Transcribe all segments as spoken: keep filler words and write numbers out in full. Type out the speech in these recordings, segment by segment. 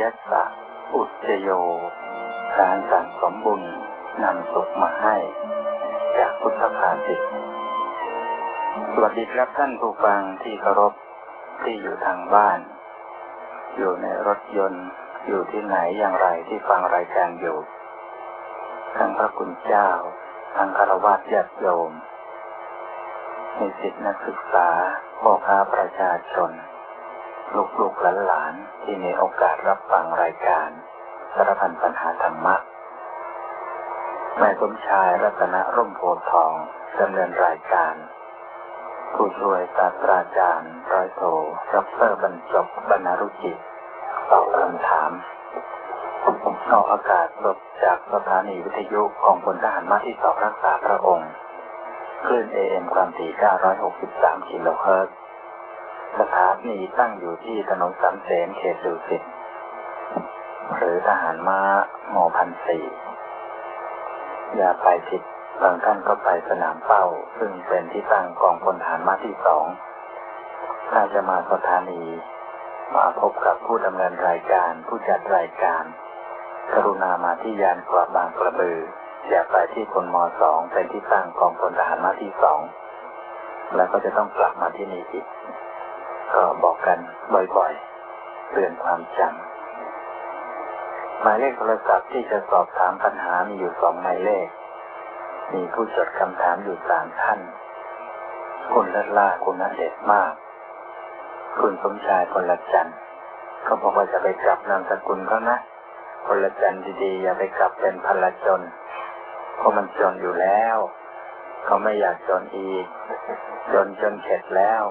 ยัสสะอุจจโยการสั่งสมบุญนำสุขมาให้จากพุทธภาษิตสวัสดีครับท่านผู้ฟังที่เคารพที่อยู่ทางบ้านอยู่ในรถยนต์อยู่ที่ไหนอย่างไรที่ฟังรายการอยู่ทั้งพระคุณเจ้าทั้งฆราวาสญาติโยมนิสิตนักศึกษาพ่อค้าประชาชนลูกๆหลานๆที่มีโอกาสรับฟังรายการสารพันปัญหาธรรมะนายสมชายรัตนร่มโพธิ์ทองดำเนินรายการผู้ช่วยศาสตราจารย์ร้อยโทดรบรรจบบรรณรุจิตอบคำถามออกอากาศสดจากสถานีวิทยุของพลทหารม้าที่สองรักษาพระองค์คลื่น เอ เอ็ม ความถี่เก้าร้อยหกสิบสามกิโลเฮิรตซ์สถานีตั้งอยู่ที่ถนนสามเสนเขตดุสิตหรือทหารม้าหมู่พันสี่อย่าไปผิดบางท่านก็ไปสนามเป้าซึ่งเป็นที่ตั้งกองพลทหารม้าที่สองถ้าจะมาสถานีมาพบกับผู้ดำเนินรายการผู้จัดรายการกรุณามาที่ยานกว่าบางกระบืออย่าไปที่กลมสองเป็นที่ตั้งกองพลทหารม้าที่สองแล้วก็จะต้องกลับมาที่นี่อีกก็บอกกันบ่อยๆเตือนความจำหมายเลขโทรศัพท์ที่จะสอบถามปัญหามีอยู่สองหมายเลขมีผู้จดคำถามอยู่สามท่านคุณเลิศล่าคุณณเดชมากคุณสมชายพลจันทร์เขาบอกว่าจะไปกลับนามสกุลเขานะพลจันทร์ดีๆอย่าไปกลับเป็นพลจนเพราะมันจนอยู่แล้วเขาไม่อยากจนอีกจนจนเข็ดแล้ว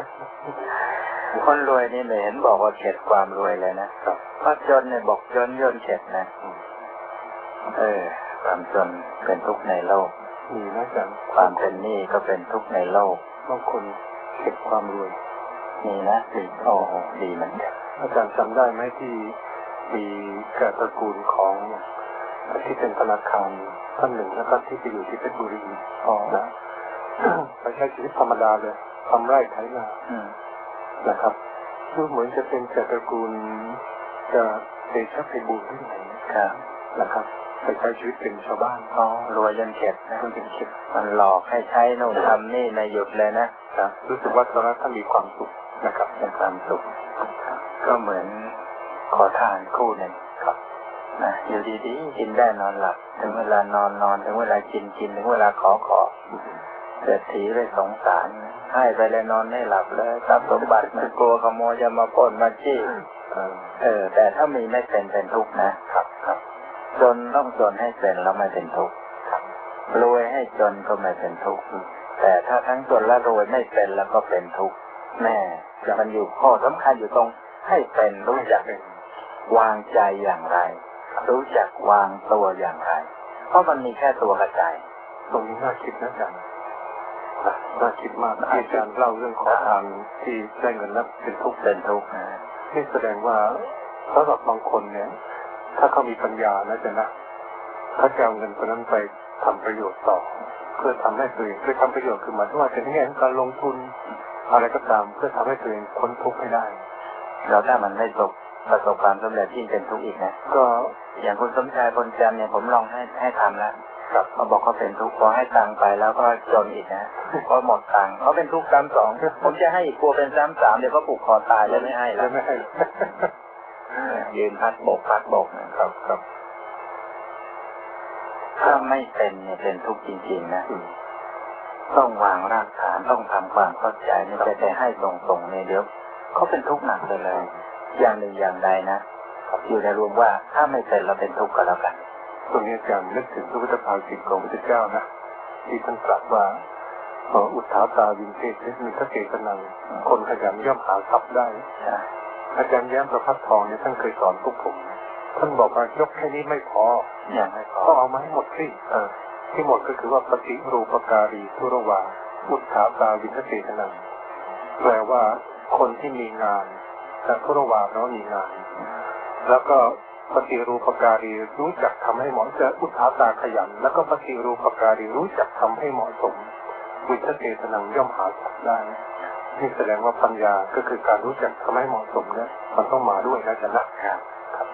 คนรวยนี่ไม่เห็นบอกว่าเข็ดความรวยเลยนะเพราะจนเนี่ยบอกจนจนเข็ดนะเออความจนเป็นทุกข์ในโลกมีนะจ๊ะความเป็นหนี้ก็เป็นทุกข์ในโลกบางคนเข็ดความรวยมีนะดีโอ้โหดีเหมือนกันอาจารย์จำได้ไหมที่มีกตระกูลของที่เป็นธนาคารท่านหนึ่งนะครับที่ไปอยู่ที่เพชรบุรีอ๋อนะไปใช้ชีวิตธรรมดาเลยทำไร่ไถนานะครับดูเหมือนจะเป็นกตระกูลจะเดชะไพบูลย์ที่ไหนนะครับไปใช้ชีวิตเป็นชาวบ้านอ๋อรวยจนเข็ดนะจนเข็ดมันหลอกให้ใช้โน่นทำนี่ไม่หยุดเลยนะครับรู้สึกว่าตอนนั้นท่านมีความสุขนะครับเป็นความสุขก็เหมือนขอทานคู่หนึ่งครับนะอยู่ดีๆกินได้นอนหลับถึงเวลานอนนอนถึงเวลากินกินถึงเวลาขอขอเศรษฐีเลยสงสารให้ไปเลยนอนไม่หลับเลยทรัพย์สมบัติมันกลัวขโมยจะมาปล้นมาจี้เออแต่ถ้ามีไม่เป็นเป็นทุกข์นะครับครับจนต้องจนให้เป็นแล้วไม่เป็นทุกข์รวยให้จนก็ไม่เป็นทุกข์แต่ถ้าทั้งจนและรวยไม่เป็นแล้วก็เป็นทุกข์แน่มันอยู่ข้อสำคัญอยู่ตรงให้เป็นรู้จักวางใจอย่างไรรู้จักวางตัวอย่างไรเพราะมันมีแค่ตัวกระจายตรงนี้น่าคิดนะอาจารย์น่าคิดมากอาจารย์เล่าเรื่องขอทานที่ได้เงินแล้วเป็นทุกข์เป็นทุกข์นี่แสดงว่าสำหรับบางคนเนี่ยถ้าเขามีปัญญานะจ๊ะนะเขาจะเอาเงินคนนั้นไปทำประโยชน์ต่อเพื่อทำให้ตัวเองเพื่อทำประโยชน์คือหมายถึงว่าจะในแง่ของการลงทุนอะไรก็ตามเพื่อทำให้ตัวเองพ้นทุกข์ให้ได้แล้วถ้ามันไม่ประสบประสบความสำเร็จที่เป็นทุกข์อีกนะก็อย่างคุณสมชายพลจันทร์เนี่ยผมลองให้ให้ทำแล้วเขาบอกเขาเป็นทุกข์พอให้ตังค์ไปแล้วก็จนอีกนะเพราะหมดตังค์เขาเป็นทุกข์ซ้ำสองผมจะให้อีกกลัวเป็นซ้ำสามเดี๋ยวก็ผูกคอตายเลยไม่ให้แล้วไม่ให้ยืนพัดบกพัดบกนะครับครับถ้าไม่เป็นเนี่ยเป็นทุกข์จริงๆนะต้องวางรากฐานต้องทำความเข้าใจไม่ใช่แต่ให้ตรงๆเนี่ยเดี๋ยวเขาเป็นทุกข์หนักเลยเลยอย่างหนึ่งอย่างใดนะอยู่ในรวมว่าถ้าไม่เป็นเราเป็นทุกข์ก็แล้วกันตรงนี้อาจารย์นึกถึงพระพุทธภาษิตของพระพุทธเจ้านะที่ท่านตรัสว่าอุทธาตาวินเทศมีพระเกศนังคนขยันย่อมหาทรัพย์ได้อาจารย์แย้มประภัสทองเนี่ยท่านเคยสอนพวกผมท่านบอกว่ายกแค่นี้ไม่พออย่างไม่พอต้องเอามาให้หมดสิที่หมดก็คือว่าปฏิรูปการีทุรวาอุทธาตาวินเทศนังแปลว่าคนที่มีงานแต่ทุรวาเรามีงานแล้วก็ปฏิรูปการีรู้จักทำให้เหมาะจะอุทธาตาขยันแล้วก็ปฏิรูปการีรู้จักทำให้เหมาะสมวิทเกตนังย่อมหาทรัพย์ได้นี่แสดงว่าปัญญาก็คือการรู้จักทำให้เหมาะสมเนี่ยมันต้องมาด้วยนะจ๊ะนะครับ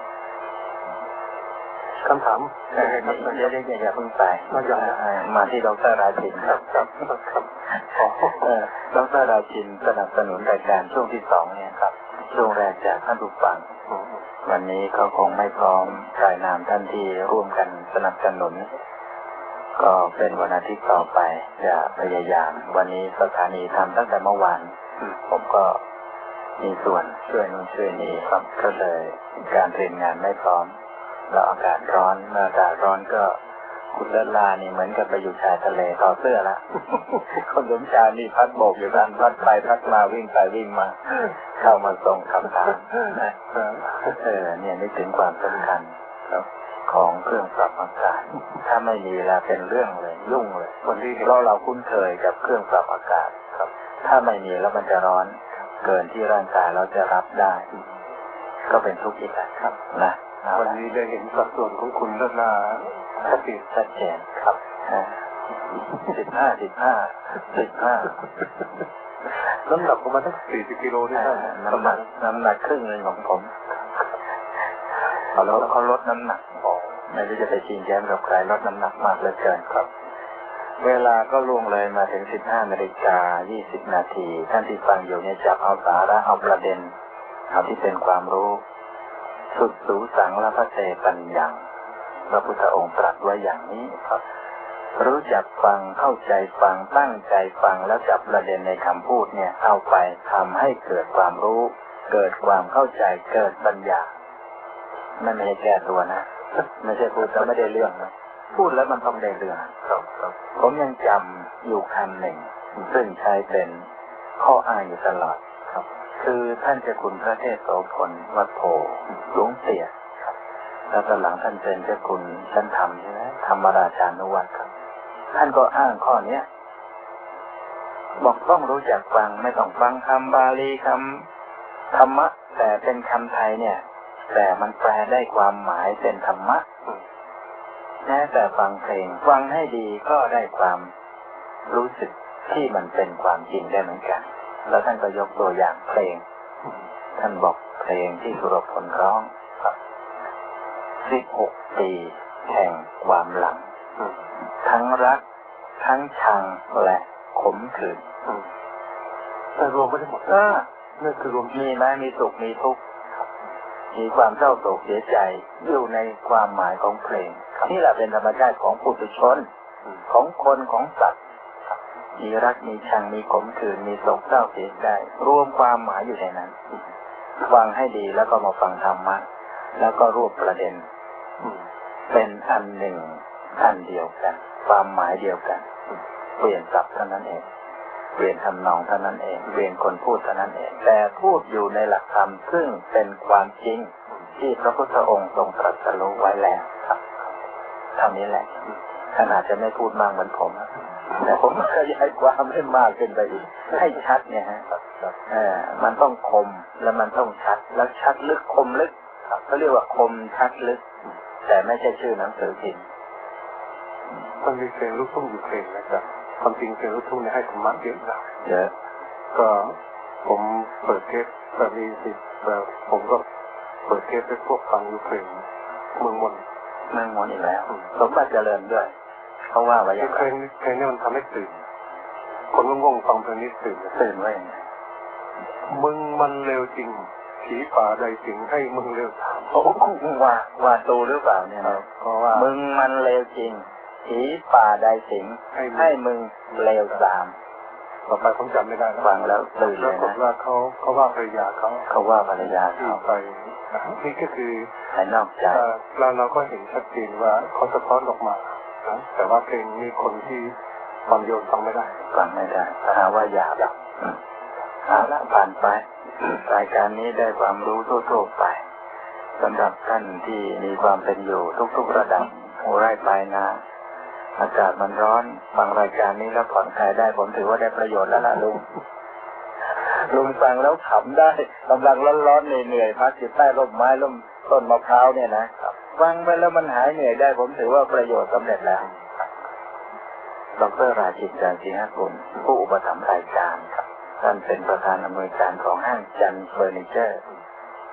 คำถามเดี๋ยวเดี๋ยวอย่าเพิ่งไปมาที่ดร.ราชินครับครับครับดร.ราชินสนับสนุนรายการช่วงที่สองเนี่ยครับช่วงแรกจากท่านผู้ฟังวันนี้เขาคงไม่พร้อมรายนามท่านที่ร่วมกันสนับสนุนก็เป็นวันอาทิตย์ต่อไปจะพยายามวันนี้สถานีทำตั้งแต่เมื่อวานผมก็มีส่วนช่วยนู่นช่วยนี่ครับก็เลยการเตรียมงานไม่พร้อมแล้วอากาศร้อนเมื่ออากาศร้อนก็คุณเลิศลานี่เหมือนกับไปอยู่ชายทะเลต่อเสื้อละคนสมชายนี่พัดโบกอยู่ด้านพัดไปพัดมาวิ่งไปวิ่งมาเข้ามาส่งคำถามนะเออเนี่ยนึกถึงความสำคัญของเครื่องปรับอากาศถ้าไม่มีแล้วเป็นเรื่องเลยยุ่งเลยคนที่เราเราคุ้นเคยกับเครื่องปรับอากาศครับถ้าไม่มีแล้วมันจะร้อนเกินที่ร่างกายเราจะรับได้ก็เป็นทุกข์อีกแล้วครับนะวันนี้ได้เห็นสัดส่วนของคุณเลิศลาชัดเจนชัดเจนครับสิบห้าสิบห้าสิบห้าน้ำหนักประมาณตั้งสี่สิบกิโลนี่ใช่น้ำหนักน้ำหนักครึ่งนึงของผมเขาลดเขาลดน้ำหนักไม่รู้จะไปชิงแชมป์กับใครลดน้ำหนักมากเหลือเกินครับเวลาก็ล่วงเลยมาถึงสิบห้านาฬิกายี่สิบนาทีท่านที่ฟังอยู่เนี่ยจับเอาสาระเอาประเด็นเอาที่เป็นความรู้สุดสูสังและพระเตปัญญังพระพุทธองค์ตรัสไว้อย่างนี้ครับรู้จักฟังเข้าใจฟังตั้งใจฟังแล้วจับประเด็นในคำพูดเนี่ยเอาไปทำให้เกิดความรู้เกิดความเข้าใจเกิดปัญญาไม่ไม่ได้แก้ตัวนะไม่ใช่พูดแล้วไม่ได้เรื่องนะพูดแล้วมันต้องได้เรื่องผมยังจำอยู่คำหนึ่งซึ่งใช้เป็นข้ออ้างอยู่ตลอดครับคือท่านเจ้าคุณพระเทพโสพลวัดโพหลวงเตี่ยแล้วตอนหลังท่านเป็นเจ้าคุณท่านธรรมใช่ไหมธรรมราชานุวัตรครับท่านก็อ้างข้อเนี้ยบอกต้องรู้จักฟังไม่ต้องฟังคำบาลีคำธรรมะแต่เป็นคำไทยเนี่ยแต่มันแปลได้ความหมายเป็นธรรมะแม้แต่ฟังเพลงฟังให้ดีก็ได้ความรู้สึกที่มันเป็นความจริงได้เหมือนกันแล้วท่านก็ยกตัวอย่างเพลงท่านบอกเพลงที่สุรพลร้องสิบหกปีแห่งความหลังทั้งรักทั้งชังและขมขื่นแต่รวมไม่ได้หมดก็นั่นคือรวมมีไหมมีสุขมีทุกข์มีความเศร้าโศกเสียใจอยู่ในความหมายของเพลงนี่แหละเป็นธรรมชาติของปุถุชนของคนของสัตว์มีรักมีชังมีขมขื่นมีโศกเศร้าเสียใจรวมความหมายอยู่ในนั้นฟังให้ดีแล้วก็มาฟังธรรมะแล้วก็รวบประเด็นเป็นอันหนึ่งอันเดียวกันความหมายเดียวกันเปลี่ยนศัพท์เท่านั้นเองเปลี่ยนทำนองเท่านั้นเองเปลี่ยนคนพูดเท่านั้นเองแต่พูดอยู่ในหลักธรรมซึ่งเป็นความจริงที่พระพุทธองค์ทรงตรัสรู้ไว้แล้วครับเท่านี้แหละขนาดจะไม่พูดมากเหมือนผมแต่ผมขยายความให้มากขึ้นไปอีกให้ชัดเนี่ยฮะเออมันต้องคมแล้วมันต้องชัดแล้วชัดลึกคมลึกเขาเรียกว่าคมชัดลึกแต่ไม่ใช่ชื่อหนังสือพิมพ์มันมีเพลงลูกทุ่งอยู่เพลงนะครับความจริงเพลงลูกทุ่งเนี่ยให้ธรรมะเยอะนะเยอะก็ผมเปิดเทปแบบมีสิทธิ์แบบผมก็เปิดเทปให้พวกฟังอยู่เพลงเมืองมนเมืองมนอีกแล้วสมบัติเจริญด้วยเขาว่าไว้อย่างไรเพลงเพลงนี้มันทำให้ตื่นคนง่วงๆฟังเพลงนี้ตื่นตื่นไว้ยังไงมึงมันเร็วจริงผีป่าใดถึงให้มึงเร็วตามโอ้ว่าว่าตูหรือเปล่าเนี่ยเพราะว่ามึงมันเร็วจริงผีป่าใดสิงให้มึงเลวตามต่อไปผมจำไม่ได้ฟังแล้วตื่นเลยนะว่าเขาเขาว่าภรรยาเขาเขาว่าภรรยาเขาไปนี่ก็คือภายนอกใจเราเราก็เห็นชัดเจนว่าเขาสะท้อนออกมาแต่ว่าเพลงนี้คนที่ฟังโยนฟังไม่ได้ฟังไม่ได้หาว่าหยาบเอาละผ่านไปรายการนี้ได้ความรู้ทั่วๆไปสำหรับท่านที่มีความเป็นอยู่ทุกๆระดับหัวไร่ปลายนาอากาศมันร้อนฟังรายการนี้แล้วผ่อนคลายได้ผมถือว่าได้ประโยชน์แล้วล่ะลุงลุงฟังแล้วขำได้กำลังร้อนๆเหนื่อยๆพักอยู่ใต้ร่มไม้ร่มต้นมะพร้าวเนี่ยนะฟังไปแล้วมันหายเหนื่อยได้ผมถือว่าประโยชน์สำเร็จแล้วดร.ราชิน จันทร์ศรีหกุลผู้อุปถัมภ์รายการท่านเป็นประธานอำนวยการของห้างจันทร์เฟอร์นิเจอร์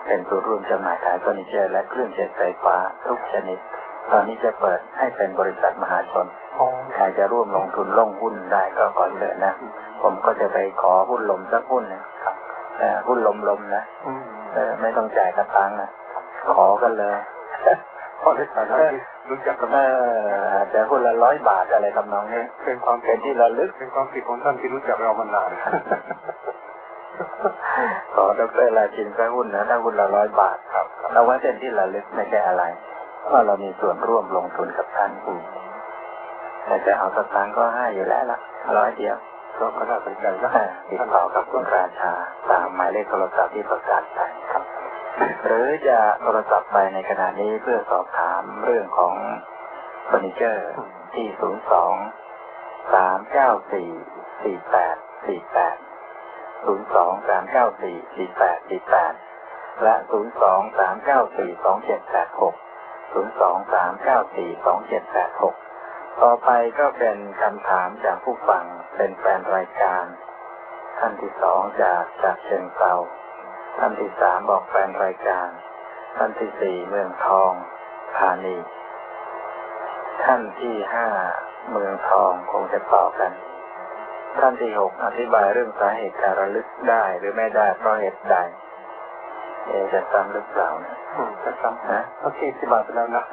เป็นศูนย์รวมจำหน่ายขายเฟอร์นิเจอร์และเครื่องใช้ไฟฟ้าทุกชนิดตอนนี้จะเปิดให้เป็นบริษัทมหาชนใครจะร่วมลงทุนลงหุ้นได้ก็ก่อนเลยนะผมก็จะไปขอหุ้นลมสักหุ้นนะครับหุ้นลมลมนะไม่ต้องจ่ายกระตังนะขอกันเลยพอได้ฐานะที่รู้จักกันเออแต่หุ้นละร้อยบาทอะไรทำนองนี้เป็นความเป็นที่ระลึกเป็นความผิดของท่านที่รู้จักเรามานานขอดร.ราชินสักหุ้นนะถ้าหุ้นละร้อยบาทครับเอาไว้เป็นที่ระลึกไม่ใช่อะไรว่าเรามีส่วนร่วมลงทุนกับท่านแต่จะเอาสตางค์ก็ให้อยู่แล้วล่ะร้อยเดียวก็ก็น่าสนใจนะติดต่อกับคุณราชาตามหมายเลขโทรศัพท์ที่ประกาศไปครับหรือจะโทรศัพท์ไปในขณะนี้เพื่อสอบถามเรื่องของเฟอร์นิเจอร์ที่ศูนย์สองสามเก้าสี่สี่แปดสี่แปดศูนย์สองสามเก้าสี่สี่แปดสี่แปดและศูนย์สองสามเก้าสี่สองเจ็ดแปดหกศูนย์สองสามเก้าสี่สองเจ็ดแปดหกต่อไปก็เป็นคำถามจากผู้ฟังเป็นแฟนรายการท่านที่สองจากจากเชียงเทราท่านที่สามบอกแฟนรายการท่านที่สี่เมืองทองธานีท่านที่ห้าเมืองทองคงจะต่อกันท่านที่หกอธิบายเรื่องสาเหตุการระลึกได้หรือไม่ได้เพราะเหตุใดเอจะซ้ำหรือเปล่านะจะซ้ำนะโอเคสิบาทไปแล้วนะ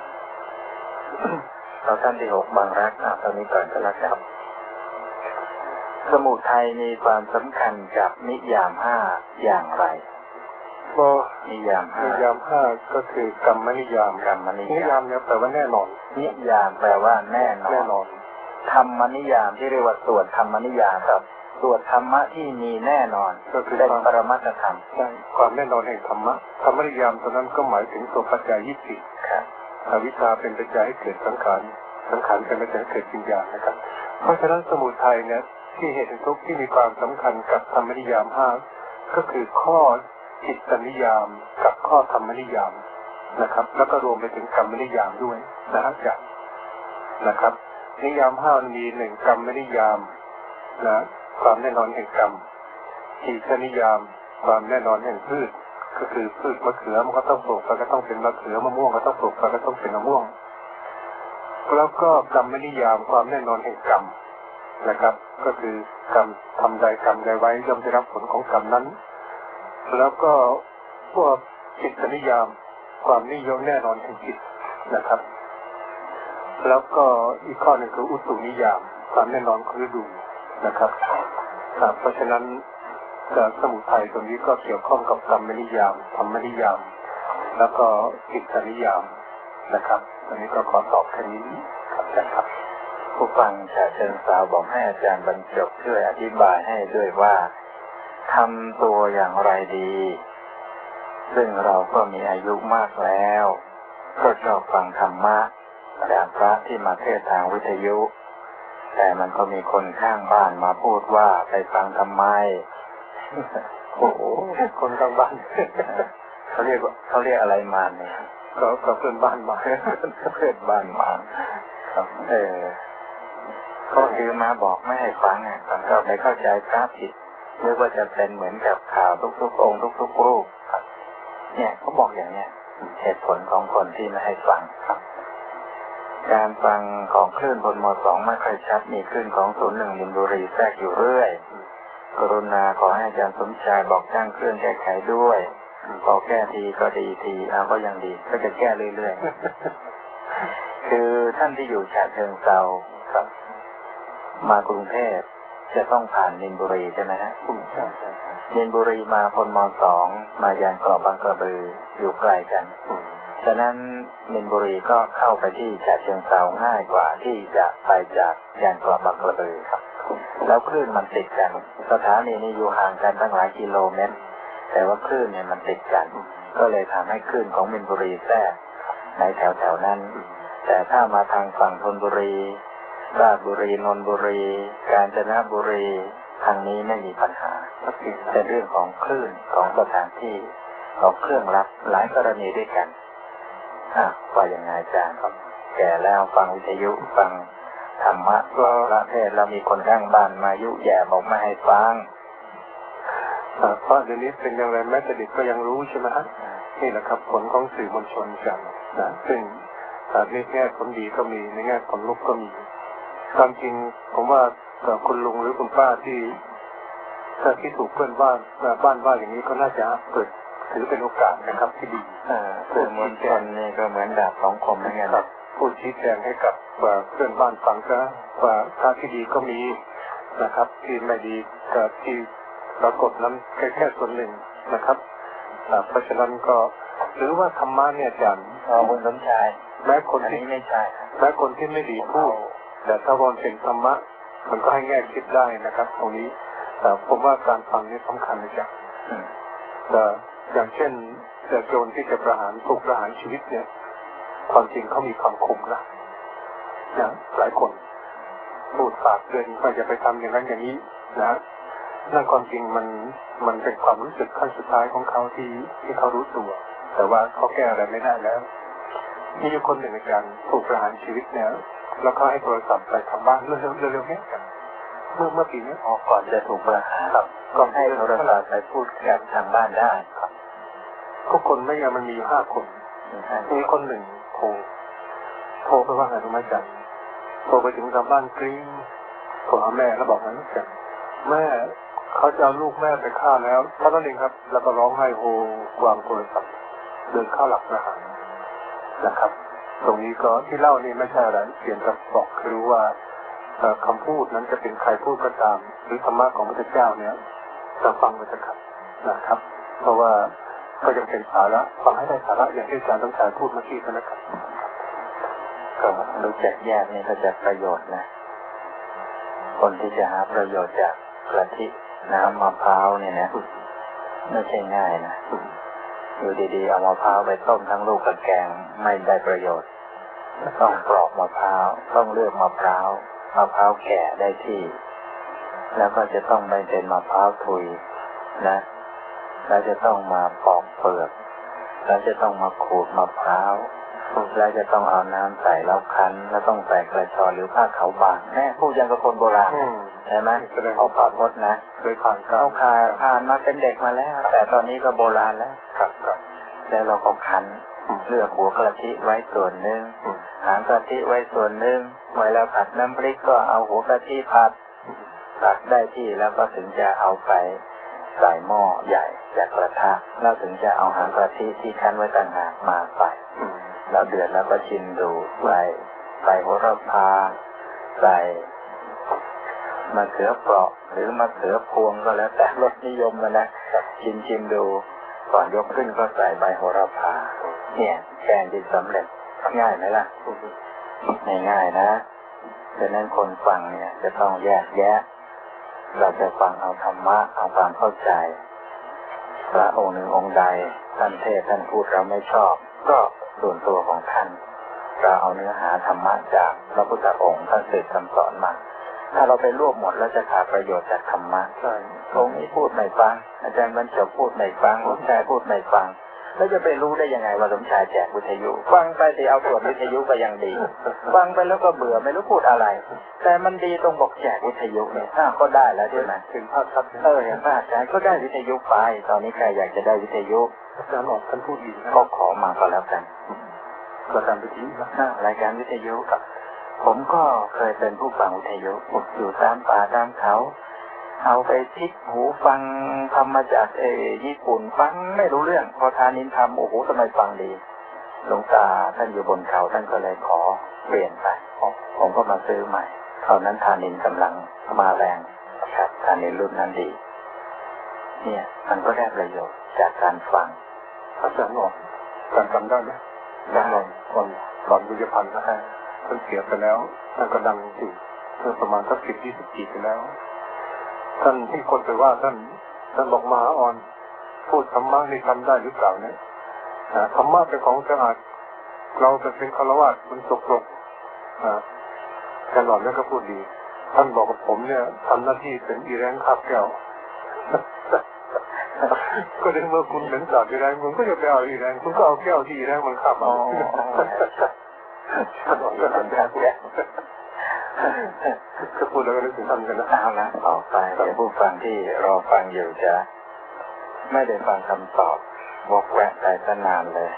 เราท่านที่หกบางรักนะตอนนี้ก่อนก็แล้วกันสมุทัยมีความสำคัญกับนิยามห้าอย่างไรก็นิยามห้านิยามห้าก็คือกรรมนิยามกรรมนิยามเนี่ยแปลว่าแน่นอนนิยามแปลว่าแน่นอนแน่นอนธรรมนิยามที่เรียกว่าส่วนธรรมนิยามครับส่วนธรรมะที่มีแน่นอนก็คือเป็นปรมัตถธรรมใช่ความแน่นอนแห่งธรรมะธรรมนิยามตัวนั้นก็หมายถึงตัวปัจจัยยี่สิบครับอวิชชาเป็นปัจจัยให้เกิดสังขารสังขารเป็นปัจจัยให้เกิดวิญญาณนะครับเพราะฉะนั้นสมุทัยเนี่ยที่เหตุแห่งทุกข์ที่มีความสำคัญกับธรรมนิยามห้าก็คือข้อจิตนิยามกับข้อธรรมนิยามนะครับแล้วก็รวมไปถึงกรรมนิยามด้วยนะครับนะครับนิยามห้ามีหนึ่งกรรมนิยามนะความแน่นอนแห่งกรรมจิตนิยามความแน่นอนแห่งพืชก็คือพืชมะเขือมันก็ต้องปลูกแล้วก็ต้องเป็นมะเขือมะม่วงก็ต้องปลูกแล้วก็ต้องเป็นมะม่วงแล้วก็กรรมนิยามความแน่นอนแห่งกรรมนะครับก็คือกรรมทำใดกรรมใดไว้ย่อมได้รับผลของกรรมนั้นแล้วก็พวกจิตนิยามความนิยมแน่นอนแห่งจิตนะครับแล้วก็อีกข้อหนึ่งคืออุตุนิยามความแน่นอนของฤดูนะครับเพราะฉะนั้นสมุทัยตรงนี้ก็เกี่ยวข้องกับกรรมนิยามธรรมนิยามแล้วก็จิตนิยามนะครับอันนี้ก็ขอตอบแค่นี้ครับนะครับผู้ฟังชาเชิงสาวบอกให้อาจารย์บรรจบช่วยอธิบายให้ด้วยว่าทำตัวอย่างไรดีซึ่งเราก็มีอายุมากแล้วก็ชอบฟังธรรมะจากพระที่มาเทศทางวิทยุแต่มันก็มีคนข้างบ้านมาพูดว่าไปฟังทำไมโอ้โหคนข้างบ้านเขาเรียกว่าเขาเรียกอะไรมาเนี่ยก็ก็เพื่อนบ้านมาเพื่อนบ้านมาครับเออเขาคือมาบอกไม่ให้ฟังอ่ะก็ไปเข้าใจพระผิดหรือว่าจะเป็นเหมือนกับข่าวทุกๆองค์ทุกๆรูปครับเนี่ยเขาบอกอย่างเนี้ยเหตุผลของคนที่ไม่ให้ฟังครับการฟังของคลื่นบนมสองไม่ค่อยชัดมีคลื่นของศูนย์หนึ่งมินบุรีแทรกอยู่เรื่อยกรุณาขอให้อาจารย์สมชายบอกจ้างเครื่องแก้ไขด้วยพอแก้ทีก็ดีทีเอาก็ยังดีก็จะแก้เรื่อยๆคือท่านที่อยู่ฉะเชิงเทราครับมากรุงเทพจะต้องผ่านมินบุรีใช่ไหมฮะมินบุรีมาพลมสองมายางกรอบบางกระบืออยู่ไกลกันฉะนั้นมินบุรีก็เข้าไปที่ฉะเชิงเทราง่ายกว่าที่จะไปจากยางกรอบบางกระบือครับแล้วคลื่นมันติดกันสถานีนี้อยู่ห่างกันตั้งหลายกิโลเมตรแต่ว่าคลื่นเนี่ยมันติดกันก็เลยทำให้คลื่นของมินบุรีแทรกในแถวๆนั้นแต่ถ้ามาทางฝั่งธนบุรีราชบุรีนนทบุรีกาญจนบุรีทางนี้ไม่มีปัญหาเป็นเรื่องของคลื่นของสถานที่ของเครื่องรับหลายกรณีด้วยกันอ่ะว่าอย่างไงอาจารย์ครับแก่แล้วฟังวิทยุฟังธรรมะพระเทศเรามีคนข้างบ้านมายุแย่บอกไม่ให้ฟังเพราะเดี๋ยวนี้เป็นอย่างไรแม้แต่เด็กก็ยังรู้ใช่ไหมฮะนี่แหละครับผลของสื่อมวลชนกันนะซึ่งในแง่ผลดีก็มีในแง่ผลลบก็มีความจริงผมว่าคุณลุงหรือคุณป้าที่ถ้าที่ถูกเพื่อนบ้านบ้านว่าอย่างนี้ก็น่าจะเปิดถือเป็นโอกาสนะครับที่ดีสื่อมวลชนนี่ก็เหมือนดาบสองคมนั่นเองครับผู้ชี้แจงให้กับเพื่อนบ้านฟังซะว่าถ้าที่ดีก็มีนะครับที่ไม่ดีก็ที่ปรากฏนั้นแค่แค่ส่วนหนึ่งนะครับเพราะฉะนั้นก็หรือว่าธรรมะเนี่ยอาจารย์คุณสมชายแม้คนที่ไม่ใช่แม้คนที่ไม่ดีพูดแต่ถ้าวันเป็นธรรมะมันก็ให้แง่คิดได้นะครับตรงนี้แต่ผมว่าการฟังนี่สำคัญนะจ๊ะแต่อย่างเช่นแต่โจรที่จะประหารถูกประหารชีวิตเนี่ยความจริงเขามีความคุมนะนะหลายคนพูดฝากเตือนว่าจะไปทำอย่างนั้นอย่างนี้นะนั่นความจริงมันมันเป็นความรู้สึกขั้นสุดท้ายของเขาที่ที่เขารู้ตัวแต่ว่าเขาแก้อะไรไม่ได้แล้วมีอยู่คนหนึ่งในการถูกประหารชีวิตเนี่ยแล้วก็ให้โทรศัพท์ไปทางบ้านเร็วๆเร็วๆนี้เมื่อเมื่อปีนี้ออกก่อนจะถูกประหารก็ให้โทรศัพท์ไปพูดกับทางบ้านได้ครับทุกคนไม่ยังมันมีอยู่ห้าคนมีคนหนึ่งโทรโทรไปว่าไงรู้ไหมจ๊ะโทรไปถึงทางบ้านกรี๊งโทรหาแม่แล้วบอกว่าจ๊ะแม่เขาจะเอาลูกแม่ไปฆ่าแล้วเท่านั้นเองครับแล้วก็ร้องไห้โฮวางโทรศัพท์เดินเข้าหลักประหารนะครับตรงนี้ก็ที่เล่านี่ไม่ใช่อะไรเพียงแต่บอกคือว่าคำพูดนั้นจะเป็นใครพูดก็ตามหรือธรรมะของพระเจ้าเนี่ยจะฟังมันจะขัดนะครับเพราะว่าก็ยังเป็นสาระฟังให้ได้สาระอย่างที่อาจารย์ต้องการพูดเมื่อกี้นะครับก็รู้จักแยกนี่ก็จะประโยชน์นะคนที่จะหาประโยชน์จากกะทิน้ำมะพร้าวเนี่ยนะไม่ใช่ง่ายนะอยู่ดีๆเอามะพร้าวไปต้มทั้งลูกกับแกงไม่ได้ประโยชน์ต้องปลอกมะพร้าวต้องเลือกมะพร้าวมะพร้าวแก่ได้ที่แล้วก็จะต้องไม่เป็นมะพร้าวทุยนะแล้วจะต้องมาปอกเปลือกแล้วจะต้องมาขูดมะพร้าวแล้วจะต้องเอาน้ำใส่แล้วคั้นแล้วต้องใส่กระชอนหรือผ้าขาวบางแม่พูดยังกับคนโบราณใช่ไหมเขาผ่านพจน์นะเคยผ่านเขาผ่านผ่านมาเป็นเด็กมาแล้วแต่ตอนนี้ก็โบราณแล้วครับครับแล้วเราก็คั้นเลือกหัวกะทิไว้ส่วนหนึ่งหางกะทิไว้ส่วนหนึ่งเมื่อแล้วผัดน้ำพริกก็เอาหัวกะทิผัดผัดได้ที่แล้วก็ถึงจะเอาไปใส่หม้อใหญ่จากกระทะแล้วถึงจะเอาหางกะทิที่คั้นไว้ต่างหากมาใส่แล้วเดือดแล้วก็ชิมดูใส่ใส่โหระพาใส่มะเขือเปราะหรือมะเขือพวงก็แล้วแต่รสนิยมมันนะชิมชิมดูก่อนยกขึ้นก็ใส่ใบโหระพาเนี่ยแกงที่สำเร็จง่ายไหมล่ะง่ายๆนะดังนั้นคนฟังเนี่ยจะต้องแยกแยะเราจะฟังเอาธรรมะเอาความเข้าใจพระองค์หนึ่งองค์ใดท่านเทศท่านพูดเราไม่ชอบก็ส่วนตัวของท่านเราเอาเนื้อหาธรรมะจากพระพุทธองค์ท่านสืบคำสอนมาถ้าเราไปรวบหมดแล้วจะขาดประโยชน์จากธรรมะใช่องค์นี้พูดไม่ฟังอาจารย์บรรจบพูดไม่ฟังสมชายพูดไม่ฟังแล้วจะไปรู้ได้ยังไงว่าสมชายแจกวิทยุฟังไปแต่เอาส่วนวิทยุก็ยังดีฟังไปแล้วก็เบื่อไม่รู้พูดอะไรแต่มันดีตรงบอกแจกวิทยุเนี่ยถ้าก็ได้แล้วใช่ไหมถึงภาพชัดเอออย่างภาพชัดก็ได้วิทยุไปตอนนี้ใครอยากจะได้วิทยุอาจารย์บอกท่านพูดดีก็ขอมาก็แล้วกันรายการวิทยุนะรายการวิทยุครับผมก็เคยเป็นผู้ฟังวิทยุอยู่ตามป่าตามเขาเอาไปทิกหูฟังทำมาจากเอญี่ปุ่นฟังไม่รู้เรื่องพอทานินทำโอ้โหทำไมฟังดีหลวงตาท่านอยู่บนเขาท่านก็เลยขอเปลี่ยนไปผมก็มาซื้อใหม่ตอนนั้นทานินกำลังมาแรงครับทานินรุ่นนั้นดีเนี่ยมันก็ได้ประโยชน์จากการฟังอาจารย์บอกการจำได้ไหมได้ก่อนก่อนบุญพันธ์นะฮะท่านเสียไปแล้วท่านก็ดังจริงเมื่อประมาณสักสิบยี่สิบปีไปแล้วท่านที่คนไปว่าท่านท่านบอกมหาอ่อนพูดธรรมะนี่ทำได้หรือเปล่าเนี่ยธรรมะเป็นของสะอาดเราเป็นฆราวาสมันสกปรกท่านหลอดนั่นก็พูดดีท่านบอกกับผมเนี่ยทำหน้าที่เป็นอีแรงขับแก้วก็ถึงเมื่อคุณเป็นสาวอีแรงคุณก็จะไปเอาอีแรงคุณก็เอาแก้วที่อีแรงมันขับเอาท่านบอกก็ทำแก้วก็พูดแล้วก็นึกถึงท่านกันนะเอาละต่อไปเดี๋ยวผู้ฟังที่รอฟังอยู่จะไม่ได้ฟังคำตอบบอกแวะไปตั้งนานเลย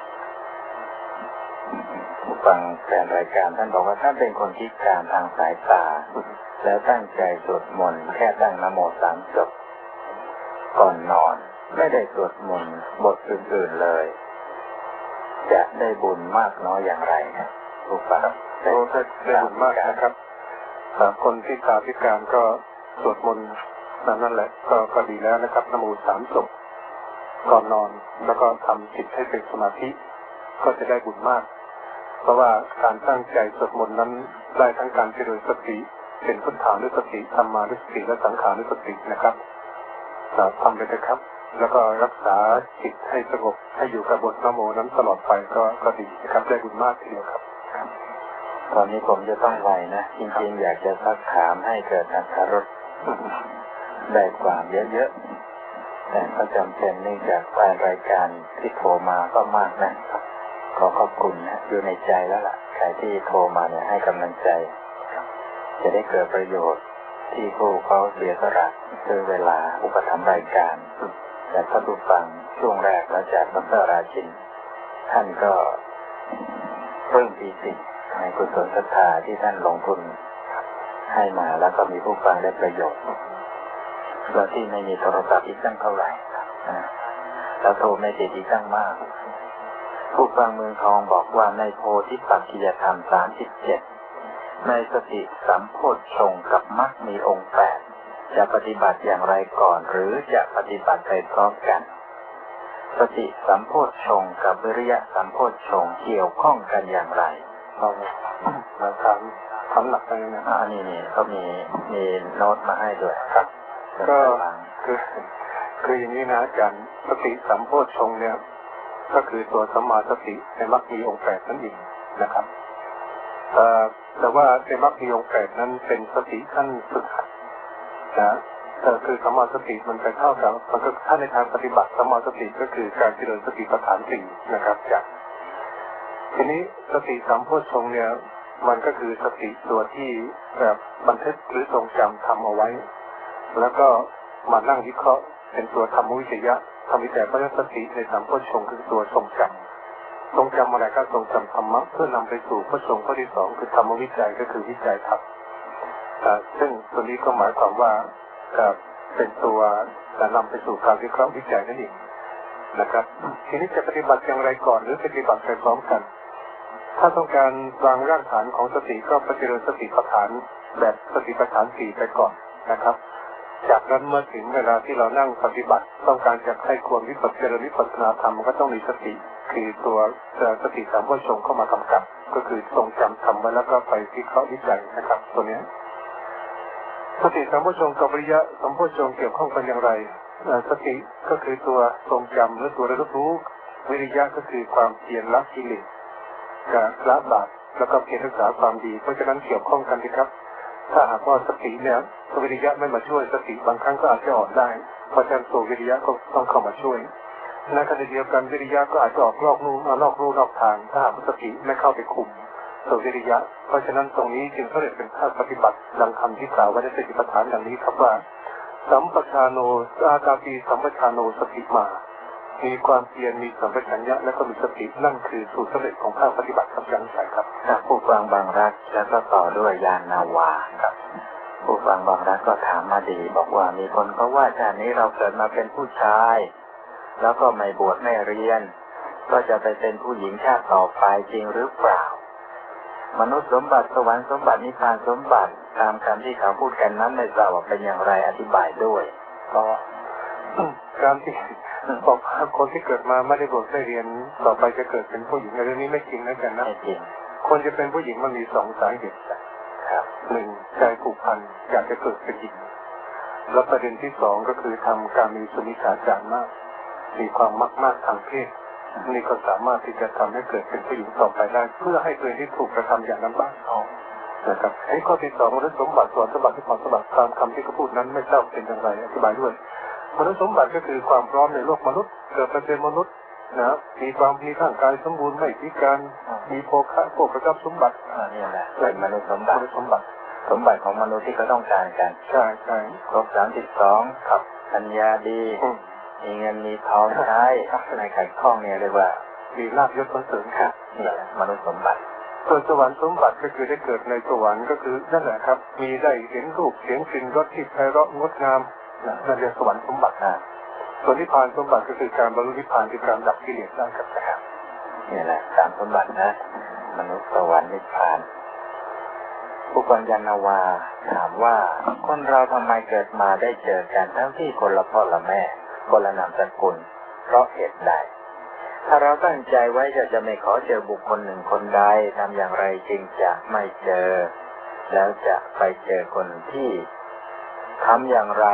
ผู้ฟังแฟนรายการท่านบอกว่าท่านเป็นคนพิการทางสายตาแล้วตั้งใจสวดมนต์แค่ตั้งนะโมสามจบก่อนนอนไม่ได้สวดมนต์บทอื่นๆเลยจะได้บุญมากน้อยอย่างไรนะผู้ฟังได้ได้บุญมากนะครับคนที่ตาพิการก็สวดมนต์นั่นแหละก็ก็ดีแล้วนะครับนะโมสามจบก่อนนอนแล้วก็ทำจิตให้เป็นสมาธิก็จะได้บุญมากเพราะว่าการตั้งใจสวดมนต์นั้นได้ทั้งการเจริญสติเป็นพุทธานุสติธรรมานุสติและสังขานุสตินะครับทำไปเลยครับแล้วก็รักษาจิตให้สงบให้อยู่กับบทนะโมนั้นตลอดไปก็ก็ดีนะครับได้บุญมากทีเดียวครับตอนนี้ผมจะต้องไวนะจริงๆอยากจะซักถามให้เกิดอรรถรสได้ความเยอะๆแต่ก็จำเป็นเนื่องจากแฟนรายการที่โทรมาก็มากนะขอขอบคุณนะอยู่ในใจแล้วล่ะใครที่โทรมาเนี่ยให้กำลังใจจะได้เกิดประโยชน์ที่ผู้เขาเสียสละคือเวลาอุปถัมภ์รายการแต่ท่านผู้ฟังช่วงแรกแล้วจากดร.ราชินท่านก็เพิ่มปีติในกุศลศรัทธาที่ท่านลงทุนให้มาแล้วก็มีผู้ฟังได้ประโยชน์แล้วที่ไม่มีโทรศัพท์อีกตั้งเท่าไหร่แล้วโทรไม่ติดอีกตั้งมากผู้ฟังเมืองทองบอกว่าในโพธิปักขิยธรรมสามสิบเจ็ดในสติสัมโพชฌงค์กับมรรคมีองค์แปดจะปฏิบัติอย่างไรก่อนหรือจะปฏิบัติไปพร้อมกันสติสัมโพชฌงค์กับวิริยะสัมโพชฌงค์เกี่ยวข้องกันอย่างไรเราเราทำทำหลักกันนะอ่านี่นี่เขามีมีโน้ตมาให้ด้วยครับก็คือคืออย่างนี้นะอาจารย์สติสัมโพชฌงค์เนี่ยก็คือตัวสัมมาสติในมรรคมีองค์แปดนั่นเองนะครับแต่ว่าในมรรคมีองค์แปดนั้นเป็นสติขั้นฝึกหัดนะคือสัมมาสติมันไปเข้ากับมันก็ถ้าในทางปฏิบัติสัมมาสติก็คือการเจริญสติปัฏฐานสี่นะครับจากทีนี้สติสัมโพชฌงค์เนี่ยมันก็คือสติตัวที่แบบบันทึกหรือทรงจำทำเอาไว้แล้วก็มานั่งวิเคราะห์เป็นตัวธรรมวิจยะธรรมวิจัยเพราะสติในสัมโพชฌงค์คือตัวทรงจำทรงจำอะไรก็ทรงจำธรรมะเพื่อนำไปสู่พระทรงข้อที่สองคือธรรมวิจัยก็คือวิจัยธรรมซึ่งตัวนี้ก็หมายความว่าเป็นตัวจะนำไปสู่การวิเคราะห์วิจัยนั่นเองนะครับทีนี้จะปฏิบัติอย่างไรก่อนหรือปฏิบัติไปพร้อมกันถ้าต้องการวางรากฐานของสติก็เจริญสติปัฏฐานแบบสติปัฏฐานสี่ไปก่อนนะครับจากนั้นเมื่อถึงเวลาที่เรานั่งปฏิบัติต้องการจะให้ควรวิปัสสนาวิปัสสนาธรรมก็ต้องมีสติคือตัวสติสัมโพชฌงค์เข้ามากำกับก็คือทรงจำทำไว้แล้วก็ไปวิเคราะห์วิจัยนะครับตัวนี้สติสัมโพชฌงค์กับวิริยะสัมโพชฌงค์เกี่ยวข้องกันอย่างไรสติก็คือตัวทรงจำหรือตัวระลึกรู้วิริยะก็คือความเพียรละกิเลสกับละบาปแล้วก็เพียรรักษาความดีเพราะฉะนั้นเกี่ยวข้องกันดีครับถ้าหากว่าสติเนี่ยวิริยะไม่มาช่วยสติบางครั้งก็อาจจะอ่อนได้เพราะฉะนั้นตัววิริยะก็ต้องเข้ามาช่วยในขณะเดียวกันวิริยะก็อาจจะออกนอกลู่นอกลู่นอกทางถ้าหากสติไม่เข้าไปคุมตัววิริยะเพราะฉะนั้นตรงนี้จึงเขาเรียกเป็นภาคปฏิบัติดังคำที่กล่าวไว้ในสติปัฏฐานอย่างนี้ครับว่าสัมปชาโนอาตาปีสัมปชาโนสติมามีความเพียรมีสัมปชัญญะและก็มีสตินั่นคือสูตรสำเร็จของภาคปฏิบัติครับยังไงครับผู้ฟังบางรักแล้วก็ต่อด้วยยานนาวาครับผู้ฟังบางรักก็ถามมาดีบอกว่ามีคนเขาว่าชาตินี้เราเกิดมาเป็นผู้ชายแล้วก็ไม่บวชไม่เรียนก็จะไปเป็นผู้หญิงชาติต่อไปจริงหรือเปล่ามนุษย์สมบัติสวรรค์สมบัตินิพพานสมบัติตามคำที่เขาพูดกันนั้นไม่ทราบว่าเป็นอย่างไรอธิบายด้วยก็การที่บอกคนที่เกิดมาไม่ได้บวชไม่เรียนต่อไปจะเกิดเป็นผู้หญิงในเรื่องนี้ไม่จริงนะจ๊ะนะไม่จริงคนจะเป็นผู้หญิงมันมีสองสาเหตุครับหนึ่งใจผูกพันอยากจะเกิดเป็นหญิงแล้วประเด็นที่สองก็คือทำการมีสุนิสาจารมากมีความมากมากทางเพศนี่ก็สามารถที่จะทำให้เกิดเป็นผู้หญิงต่อไปได้เพื่อให้ตัวเองที่ถูกกระทำอย่างนั้นบ้างนะครับไอ้ข้อที่สองมนุษย์สมบัติส่วนสมบัติที่ความสมบัติตามคำที่เขาพูดนั้นไม่ทราบเป็นอย่างไรอธิบายด้วยมนุษย์สมบัติก็คือความพร้อมในโลกมนุษย์เกิดเป็นมนุษย์นะมีความมีร่างกายสมบูรณ์ไม่พิการมีโภคะโภคทรัพย์สมบัตินี่แหละเป็นมนุษย์สมบัติสมบัติสมบัติของมนุษย์ที่เขาต้องการกันใช่ใช่ครบสามสิบสองครับปัญญาดีมีเงินมีทองใช้ในขัดข้องเนี่ยเรียกว่ามีลาภยศสรรเสริญครับนี่แหละมนุษย์สมบัติส่วนสวรรค์สมบัติก็คือได้เกิดในสวรรค์ก็คือนั่นแหละครับมีได้เห็นรูปเสียงกลิ่นรสที่ไพเราะงดงามนั่นเรียกสวรรค์สมบัตินะส่วนนิพพานสมบัติก็คือการบรรลุนิพพานคือการดับกิเลสได้ครับนะครับนี่แหละสามสมบัตินะมนุษย์สวรรค์นิพพานผู้ปัญญานาวาถามว่าคนเราทำไมเกิดมาได้เจอกันทั้งที่คนละพ่อละแม่คนละนามสกุลเพราะเหตุใดถ้าเราตั้งใจไว้จะจะไม่ขอเจอบุคคลหนึ่งคนใดทำอย่างไรจึงจะไม่เจอแล้วจะไปเจอคนที่ทำอย่างไร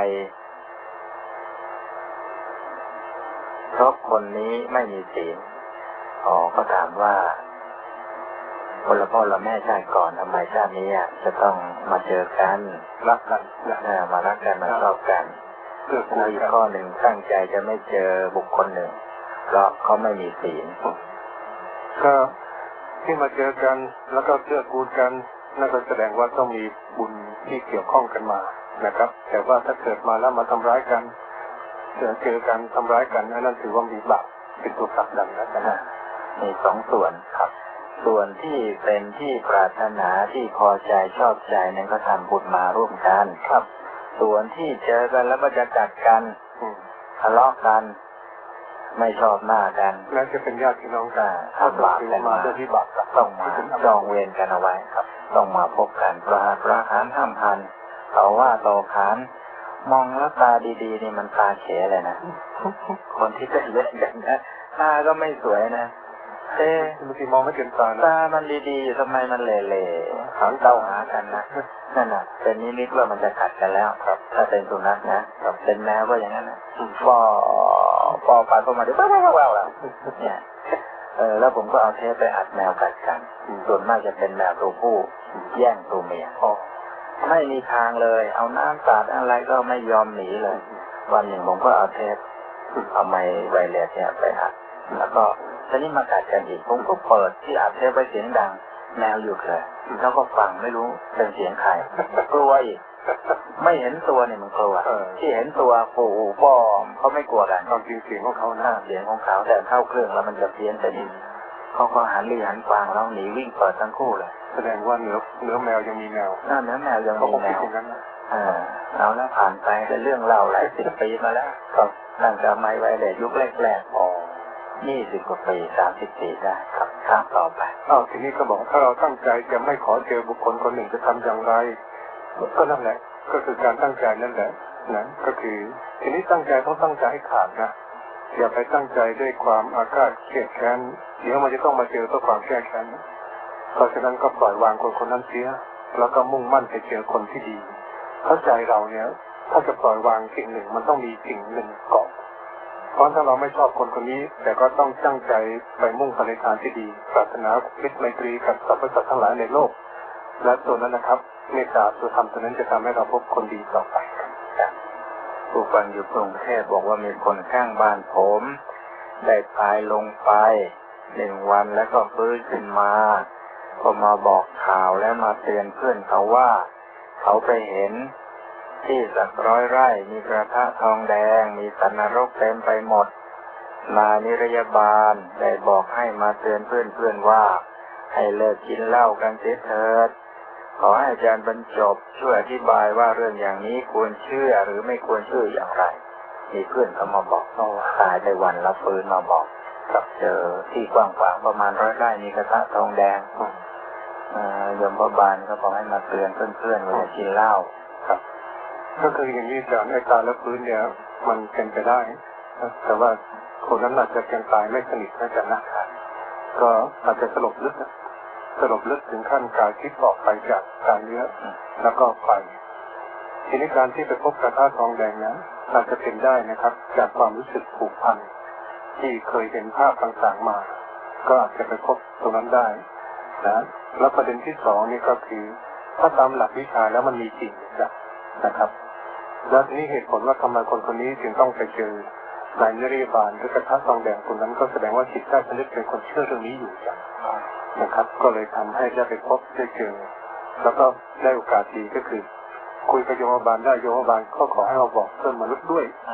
เพราะคนนี้ไม่มีศีลอ๋อก็ถามว่าคนละพ่อละแม่ชาติก่อนทำไมชาตินี้จะต้องมาเจอกันรักกันมารักกันมาชอบกันแล้วอีกข้อหนึ่งตั้งใจจะไม่เจอบุคคลหนึ่งเพราะเขาไม่มีศีลก็ที่มาเจอกันแล้วก็เชื่อกูลกันนั่นก็แสดงว่าต้องมีบุญที่เกี่ยวข้องกันมานะครับแต่ว่าถ้าเกิดมาแล้วมาทำร้ายกันเจอเจอกันทำร้ายกันนั่นถือว่ามีบาปเป็นตัวผลักดันนะนะมีสองส่วนครับส่วนที่เป็นที่ปรารถนาที่พอใจชอบใจนั้นก็ทำบุญมาร่วมกันครับส่วนที่เจอกันแล้วก็จะจัดกันทะเลาะกันไม่ชอบหน้ากันแล้วจะเป็นญาติพี่น้องกันถ้าบาปกันมาด้วยที่บาปต้องมาจองเวรกันเอาไว้ครับต้องมาพบกันประหารประหารห้ามพันต่อว่าต่อขานมองแล้วตาดีๆนี่มันตาเขเลยนะคนที่จะเล่นกันนะตาก็ไม่สวยนะเอ๊ะบางทีมองไม่เห็นตาตามันดีๆทำไมมันเละๆหางเต้าหากันนะนั่นน่ะเป็นนิมิตว่ามันจะขัดกันแล้วครับถ้าเป็นสุนัขนะเป็นแมวก็อย่างนั้นนะฟอฟอไปก็มาดูว้าวว้าวแล้วเนี่ยเออแล้วผมก็เอาเทปไปอัดแมวกัดกันส่วนมากจะเป็นแมวตัวผู้แย่งตัวเมียไม่มีทางเลยเอาน้ำสาดอะไรก็ไม่ยอมหนีเลยวันหนึ่งผมก็เอาเทปเอาไม้ไวเลสเนี่ยไปอัดแล้วก็ตอนนี้มากัดกันอีกผมก็เปิดที่อัดเทปไปเสียงดังแมวหยุดเลยแล้วก็ฟังไม่รู้เป็นเสียงใครกลัวอีกไม่เห็นตัวเนี่ยมันกลัวที่เห็นตัวปู่ป้อมเขาไม่กลัวกันความจริงเสียงของเขาหน้าเสียงของเขาแต่เข้าเครื่องแล้วมันจะเพี้ยนไปนิดเขาก็หันลีหันฟังแล้วหนีวิ่งเปิดทั้งคู่เลยแสดงว่าเนื้อเนื้อแมวยังมีแมวเนื้อแมวยังมีแมวเออเอาแล้วผ่านไปเป็นเรื่องเล่าหลายสิบปีมาแล้วครับตั้งแต่ไม่ไว้เลยยุคแรกๆอ๋อยี่สิบกว่าปีสามสิบปีได้ครับข้ามต่อไปอ้าวทีนี้ก็บอกถ้าเราตั้งใจจะไม่ขอเจอบุคคลคนหนึ่งจะทำอย่างไรก็นั่นแหละก็คือการตั้งใจนั่นแหละนะก็คือทีนี้ตั้งใจต้องตั้งใจให้ขาดนะอย่าไปตั้งใจด้วยความอาฆาตเครียดแค้นเดี๋ยวมันจะต้องมาเจอตัวความแก้แค้นเพราะฉะนั้นก็ปล่อยวางคนคนนั้นเสียแล้วก็มุ่งมั่นไปเจอคนที่ดีเข้าใจเราเนี่ยถ้าจะปล่อยวางสิ่งหนึ่งมันต้องมีสิ่งหนึ่งเกาะเพราะถ้าเราไม่ชอบคนคนนี้แต่ก็ต้องตั้งใจไปมุ่งไปในทางที่ดีปรารถนามิตรไมตรีกับสรรพสัตว์ทั้งหลายในโลกและตัวนั้นนะครับเมตตาตัวธรรมตัวนั้นจะทำให้เราพบคนดีต่อไปผู้ฟังอยู่กรุงเทพบอกว่ามีคนข้างบ้านผมได้ตายลงไปหนึ่งวันแล้วก็ฟื้นขึ้นมาก็มาบอกข่าวแล้วมาเตือนเพื่อนเขาว่าเขาไปเห็นที่สักร้อยไร่มีกระทะทองแดงมีสัตว์นรกเต็มไปหมดนายนิรยาบาลได้บอกให้มาเตือนเพื่อนๆว่าให้เลิกกินเหล้ากันเสียเถิดขอให้อาจารย์บรรจบช่วยอธิบายว่าเรื่องอย่างนี้ควรเชื่อหรือไม่ควรเชื่ออย่างไรมีเพื่อนเขามาบอกว่าตายไปวันละฟื้นมาบอกกับเจอที่กว้างๆประมาณร้อยไร่มีกระทะทองแดงยมบาลก็บอกให้มาเตือนเพื่อนๆว่าอย่ากินเหล้าครับก็คืออย่างนี้จากไอ้ตายแล้วฟื้นเนี่ยมันเป็นไปได้แต่ว่าคนนั้นอาจจะยังตายไม่สนิทกันนะครับก็อาจจะสลบลึกสลบลึกถึงขั้นกายทิพย์ออกไปจากการเนื้อแล้วก็ไปทีนี้การที่ไปพบกระทะทองแดงนั้นอาจจะเป็นได้นะครับจากความรู้สึกผูกพันที่เคยเห็นภาพต่างๆมาก็อาจจะไปพบตรงนั้นได้นะแล้วประเด็นที่สองนี่ก็คือถ้าตามหลักวิชาแล้วมันมีจริงนะครับและนี่เหตุผลว่าทำไมคนคนนี้จึงต้องไปเจอนายนิรยาบาลหรือกระทะทองแดงคนนั้นก็แสดงว่าจิตใต้สำนึกเป็นคนเชื่อเรื่องนี้อยู่จ้ะนะครับก็เลยทำให้ได้ไปพบได้เจอแล้วก็ได้โอกาสดีก็คือคุยกับโยมบาลได้โยมบาลก็ขอให้เราบอกเพื่อนมนุษย์ด้วย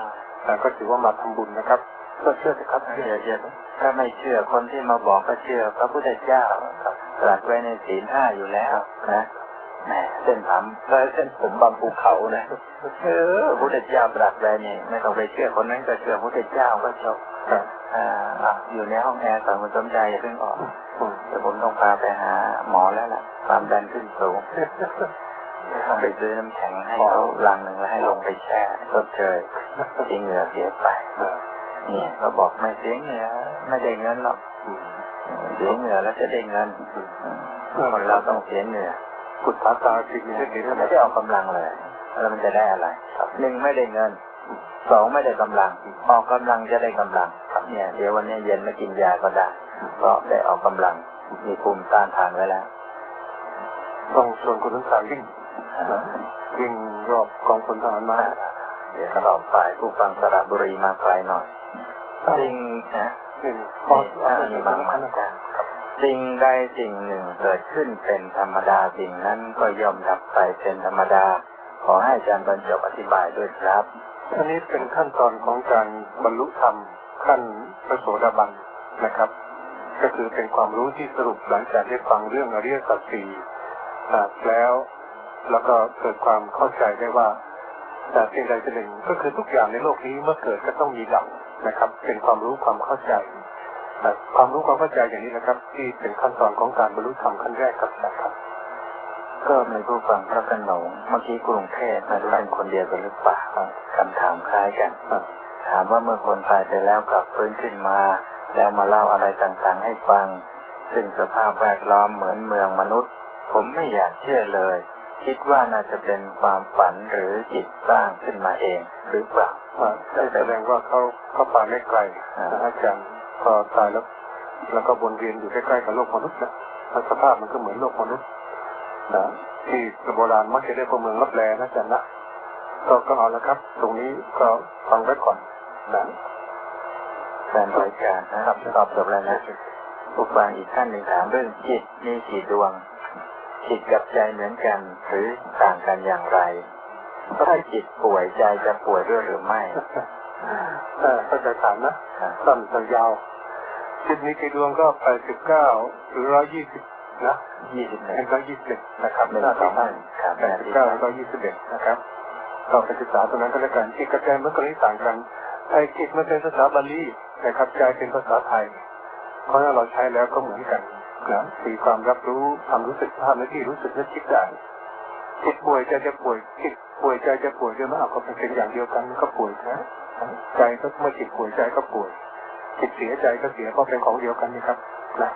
ก็ถือว่ามาทำบุญนะครับก็เชื่อสิครับเชื่อเชื่อถ้าไม่เชื่อคนที่มาบอกก็เชื่อพระพุทธเจ้าตรัสไว้ในศีลห้าอยู่แล้วนะแหมเส้นผมเส้นผมบางภูเขานะเออพระพุทธเจ้าตรัสไว้นี่ไม่ต้องไปเชื่อคนนั้นก็เชื่อพระพุทธเจ้าก็จบอ่าอยู่ในห้องแอร์สองคนสนใจอย่าเพิ่งออกเดี๋ยวผมต้องพาไปหาหมอแล้วล่ะความดันขึ้นสูงต้องไปซื้อน้ำแข็งให้เขาลังหนึ่งแล้วให้ลงไปแช่ชดเชยที่เหงื่อเสียไปเนี่ยเขาบอกไม่เสียเหงื่อไม่ได้เงินหรอกเสียเหงื่อแล้วจะได้เงินคนเราต้องเสียเหงื่อกุศลตาสิ่งนี้ไม่ได้ออกกำลังเลยแล้วมันจะได้อะไรหนึ่งไม่ได้เงินสองไม่ได้กำลังออกกำลังจะได้กำลังเนี่ยเดี๋ยววันนี้เย็นไม่กินยาก็ได้เพราะได้ออกกำลังมีภูมิต้านทานไว้แล้วต้องชวนคนทั้งสามวิ่งวิ่งรอบกองพลทหารมาเดี๋ยวรอบฝ่ายผู้ฟังสระบุรีมาไกลหน่อยสิ่งนะสิ่งนี่บางมันสิ่งใดสิ่งหนึ่งเกิดขึ้นเป็นธรรมดาสิ่งนั้นก็ย่อมดับไปเป็นธรรมดาขอให้อาจารย์บรรจบอธิบายด้วยครับอันนี้เป็นขั้นตอนของการบรรลุธรรมขั้นพระโสดาบันนะครับก็คือเป็นความรู้ที่สรุปหลังจากได้ฟังเรื่องอริยสัจสี่แล้วแล้วก็เกิดความเข้าใจได้ว่าแต่สิ่งใดสิ่งหนึ่งก็คือทุกอย่างในโลกนี้เมื่อเกิดก็ต้องมีดับนะครับเป็นความรู้ความเข้าใจความรู้ความเข้าใจอย่างนี้นะครับที่เป็นขั้นตอนของการบรรลุธรรมขั้นแรกครับนะครับก็มีผู้ฟังพระขนงเมื่อกี้กรุงเทพมาดูเป็นคนเดียวกันหรือเปล่าคำถามคล้ายกันถามว่าเมื่อคนตายไปแล้วกลับฟื้นขึ้นมาแล้วมาเล่าอะไรต่างๆให้ฟังซึ่งสภาพแวดล้อมเหมือนเมืองมนุษย์ผมไม่อยากเชื่อเลยคิดว่าน่าจะเป็นความฝันหรือจิตสร้างขึ้นมาเองหรือเปล่าแสดงว่าเขาเขาไปไม่ไกลอาจารย์พอตายแล้วแล้วก็วนเวียนอยู่ใกล้ๆกับโลกมนุษย์นะสภาพมันก็เหมือนโลกมนุษย์นะที่โบราณมักจะได้พวกเมืองรับแลนะอาจารย์นะก็ก็เอาละครับตรงนี้ก็ฟังไว้ก่อนนะแฟนรายการนะครับตอบจบแล้วนะผู้ฟังอีกท่านหนึ่งถามเรื่องจิตมีกี่ดวงจิตกับใจเหมือนกันหรือต่างกันอย่างไรถ้าจิตป่วยใจจะป่วยด้วยหรือไม่ก็จะถามนะสั้นสั้นยาวจิตมีกี่ดวงก็แปดสิบเก้าหรือร้อยยี่สิบนะยี่สิบเอ็ดก็ยี่สิบเอ็ดนะครับหน้าสองพันแปดสิบเก้าแล้วก็ยี่สิบเอ็ดนะครับก็ไปศึกษาตรงนั้นก็แล้วกันจิตกับใจมันก็ไม่ต่างกันไอ้จิตมันเป็นภาษาบาลีนะครับใจเป็นภาษาไทยเพราะถ้าเราใช้แล้วก็เหมือนกันนะมีความรับรู้ความรู้สึกภาพในที่รู้สึกนึกคิดได้จิตป่วยใจจะป่วยจิตป่วยใจจะป่วยด้วยมั้ยก็เป็นอย่างเดียวกันก็ป่วยนะใจก็เมื่อจิตป่วยใจก็ป่วยจิตเสียใจก็เสียเพราะเป็นของเดียวกันนี่ครับนะ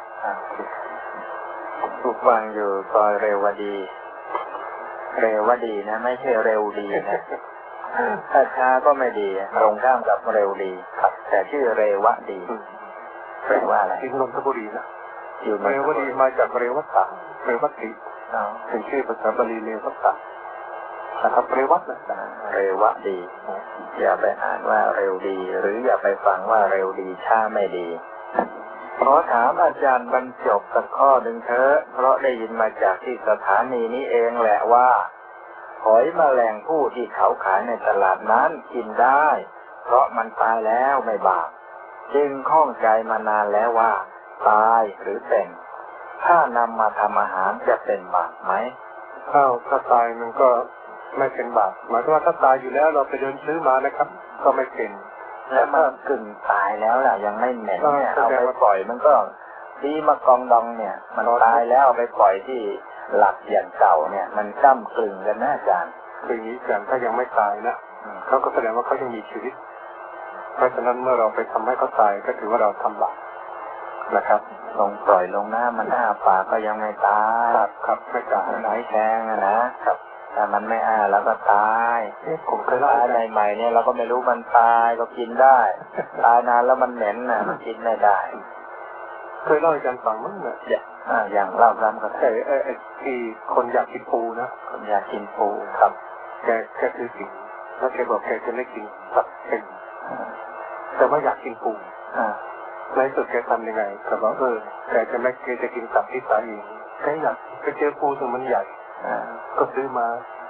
ผู้ฟังอยู่ซอยเรวดีเรวดีนะไม่ใช่เร็วดีนะถ้าช้าก็ไม่ดีตรงข้ามกับเร็วดีครับแต่ชื่อเรวดีแปลว่าอะไรที่นนทบุรีนะอยู่เรวดีมาจากเรวัตตะเรวัตติเป็นชื่อภาษาบาลีเรวัตตะนะครับเรวัตนะเรวดีอย่าไปอ่านว่าเร็วดีหรืออย่าไปฟังว่าเร็วดีช้าไม่ดีขอถามอาจารย์บรรจบสักข้อหนึ่งเถอะเพราะได้ยินมาจากที่สถานีนี้เองแหละว่าหอยแมลงผู้ที่เขาขายในตลาดนั้นกินได้เพราะมันตายแล้วไม่บาปจึงข้องใจมานานแล้วว่าตายหรือเป็นถ้านำมาทำอาหารจะเป็นบาปไหมถ้าถ้าตายมันก็ไม่เป็นบาปหมายถึงว่าถ้าตายอยู่แล้วเราไปเดินซื้อมานะครับก็ไม่เป็นแล้วมันกึ่งตายแล้วล่ะยังไม่เหม็นเนี่ยเอาไปปล่อยมันก็ดีมากองดองเนี่ยมันตายแล้วเอาไปปล่อยที่หลักอย่างเก่าเนี่ยมันก้ำกลึงกันนะอาจารย์คืออย่างนี้อาจารย์ถ้ายังไม่ตายนะเขาก็แสดงว่าเขายังมีชีวิตเพราะฉะนั้นเมื่อเราไปทำให้เขาตายก็ถือว่าเราทำบาปนะครับลงปล่อยลงน้ำมันอ้าปากก็ยังไม่ตายครับครับไม่ตายไหลแทงนะครับแต่มันไม่อ้าแล้วก็ตายผมเคยตายใหม่ๆเนี่ยเราก็ไม่รู้มันตายก็กินได้ตายนานแล้วมันเหม็นน่ะมันกินไม่ได้เคยเล่าให้อาจารย์ฟังมั้งเนี่ยอย่างเล่าซ้ำก็ไอ้ไอ้ที่คนอยากกินปูนะคนอยากกินปูครับแกแกคือสิ่งแล้วแกบอกแกจะไม่กินสัตว์เป็นแต่ว่าอยากกินปูในสุดแกทำยังไงก็บอกเออแกจะไม่แกจะกินสัตว์ที่ตายเองแกอยากไปเจอปูซึ่งมันใหญ่ก็ซื้อมา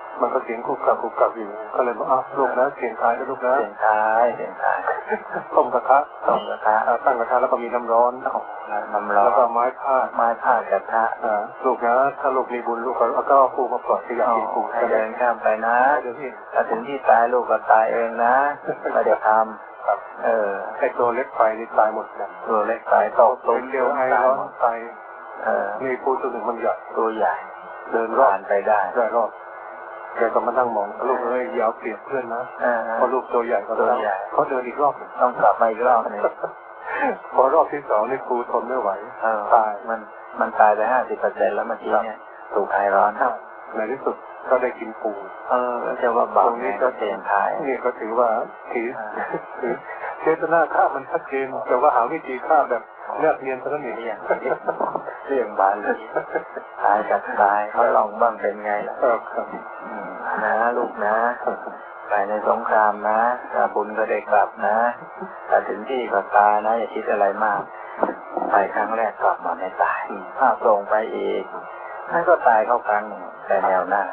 มันก็เสียงคุกกับคุกกับอยู่ก็เลยบอกอ้าวลูกนะเสียงท้ายนะลูกนะเสียงท้ายเสียงท้ายต้มกระทะต้มกระทะตั้งกระทะแล้วก็มีน้ำร้อนน้ำร้อนแล้วก็ไม้ผ้าไม้ผ้ากระทะลูกนะถ้าลูกมีบุญลูกก็ก็ปูมาปล่อยที่อยากกินปูให้เดินข้ามไปนะถ้าถึงที่ตายลูกก็ตายเองนะไม่ได้ทำเออไอตัวเล็กไปนี่ตายหมดกันตัวเล็กตายตกตกเดียวไอร้อนตายเออมีปูตัวหนึ่งมันใหญ่ตัวใหญ่เดินรอดไปได้ได้รอดแกก็มานั่งมองลูกเอ้ยยาวเปรียบเพื่อนนะพอลูกตัวใหญ่ก็ตัวใหญ่เขาเดินอีกรอบต้องกลับมาอีกรอบนึงพอรอบที่สองนี่ครูทนไม่ไหวตายมันมันตายไปห้าสิบเปอร์เซ็นต์แล้วเมื่อกี้เนี่ยถูกไอร้อนในที่สุดก็ได้กินปูเออจะว่าบาปนี้ก็เสียงทายนี่ก็ถือว่าถือเจตนาฆ่ามันชัดเจนแต่ว่าหาวิธีฆ่าแบบเลือกเรียนเท่านั้นเองเรื่องบาลีตายกับตายเขาลองบ้างเป็นไงล่ะนะลูกนะไปในสงครามนะถ้าบุญก็ได้กลับนะแต่ถึงที่ก็ตายนะอย่าคิดอะไรมากไปครั้งแรกกลับมาไม่ตายถ้าส่งไปอีกนั่นก็ตายเข้าครั้งแต่แนวหน้า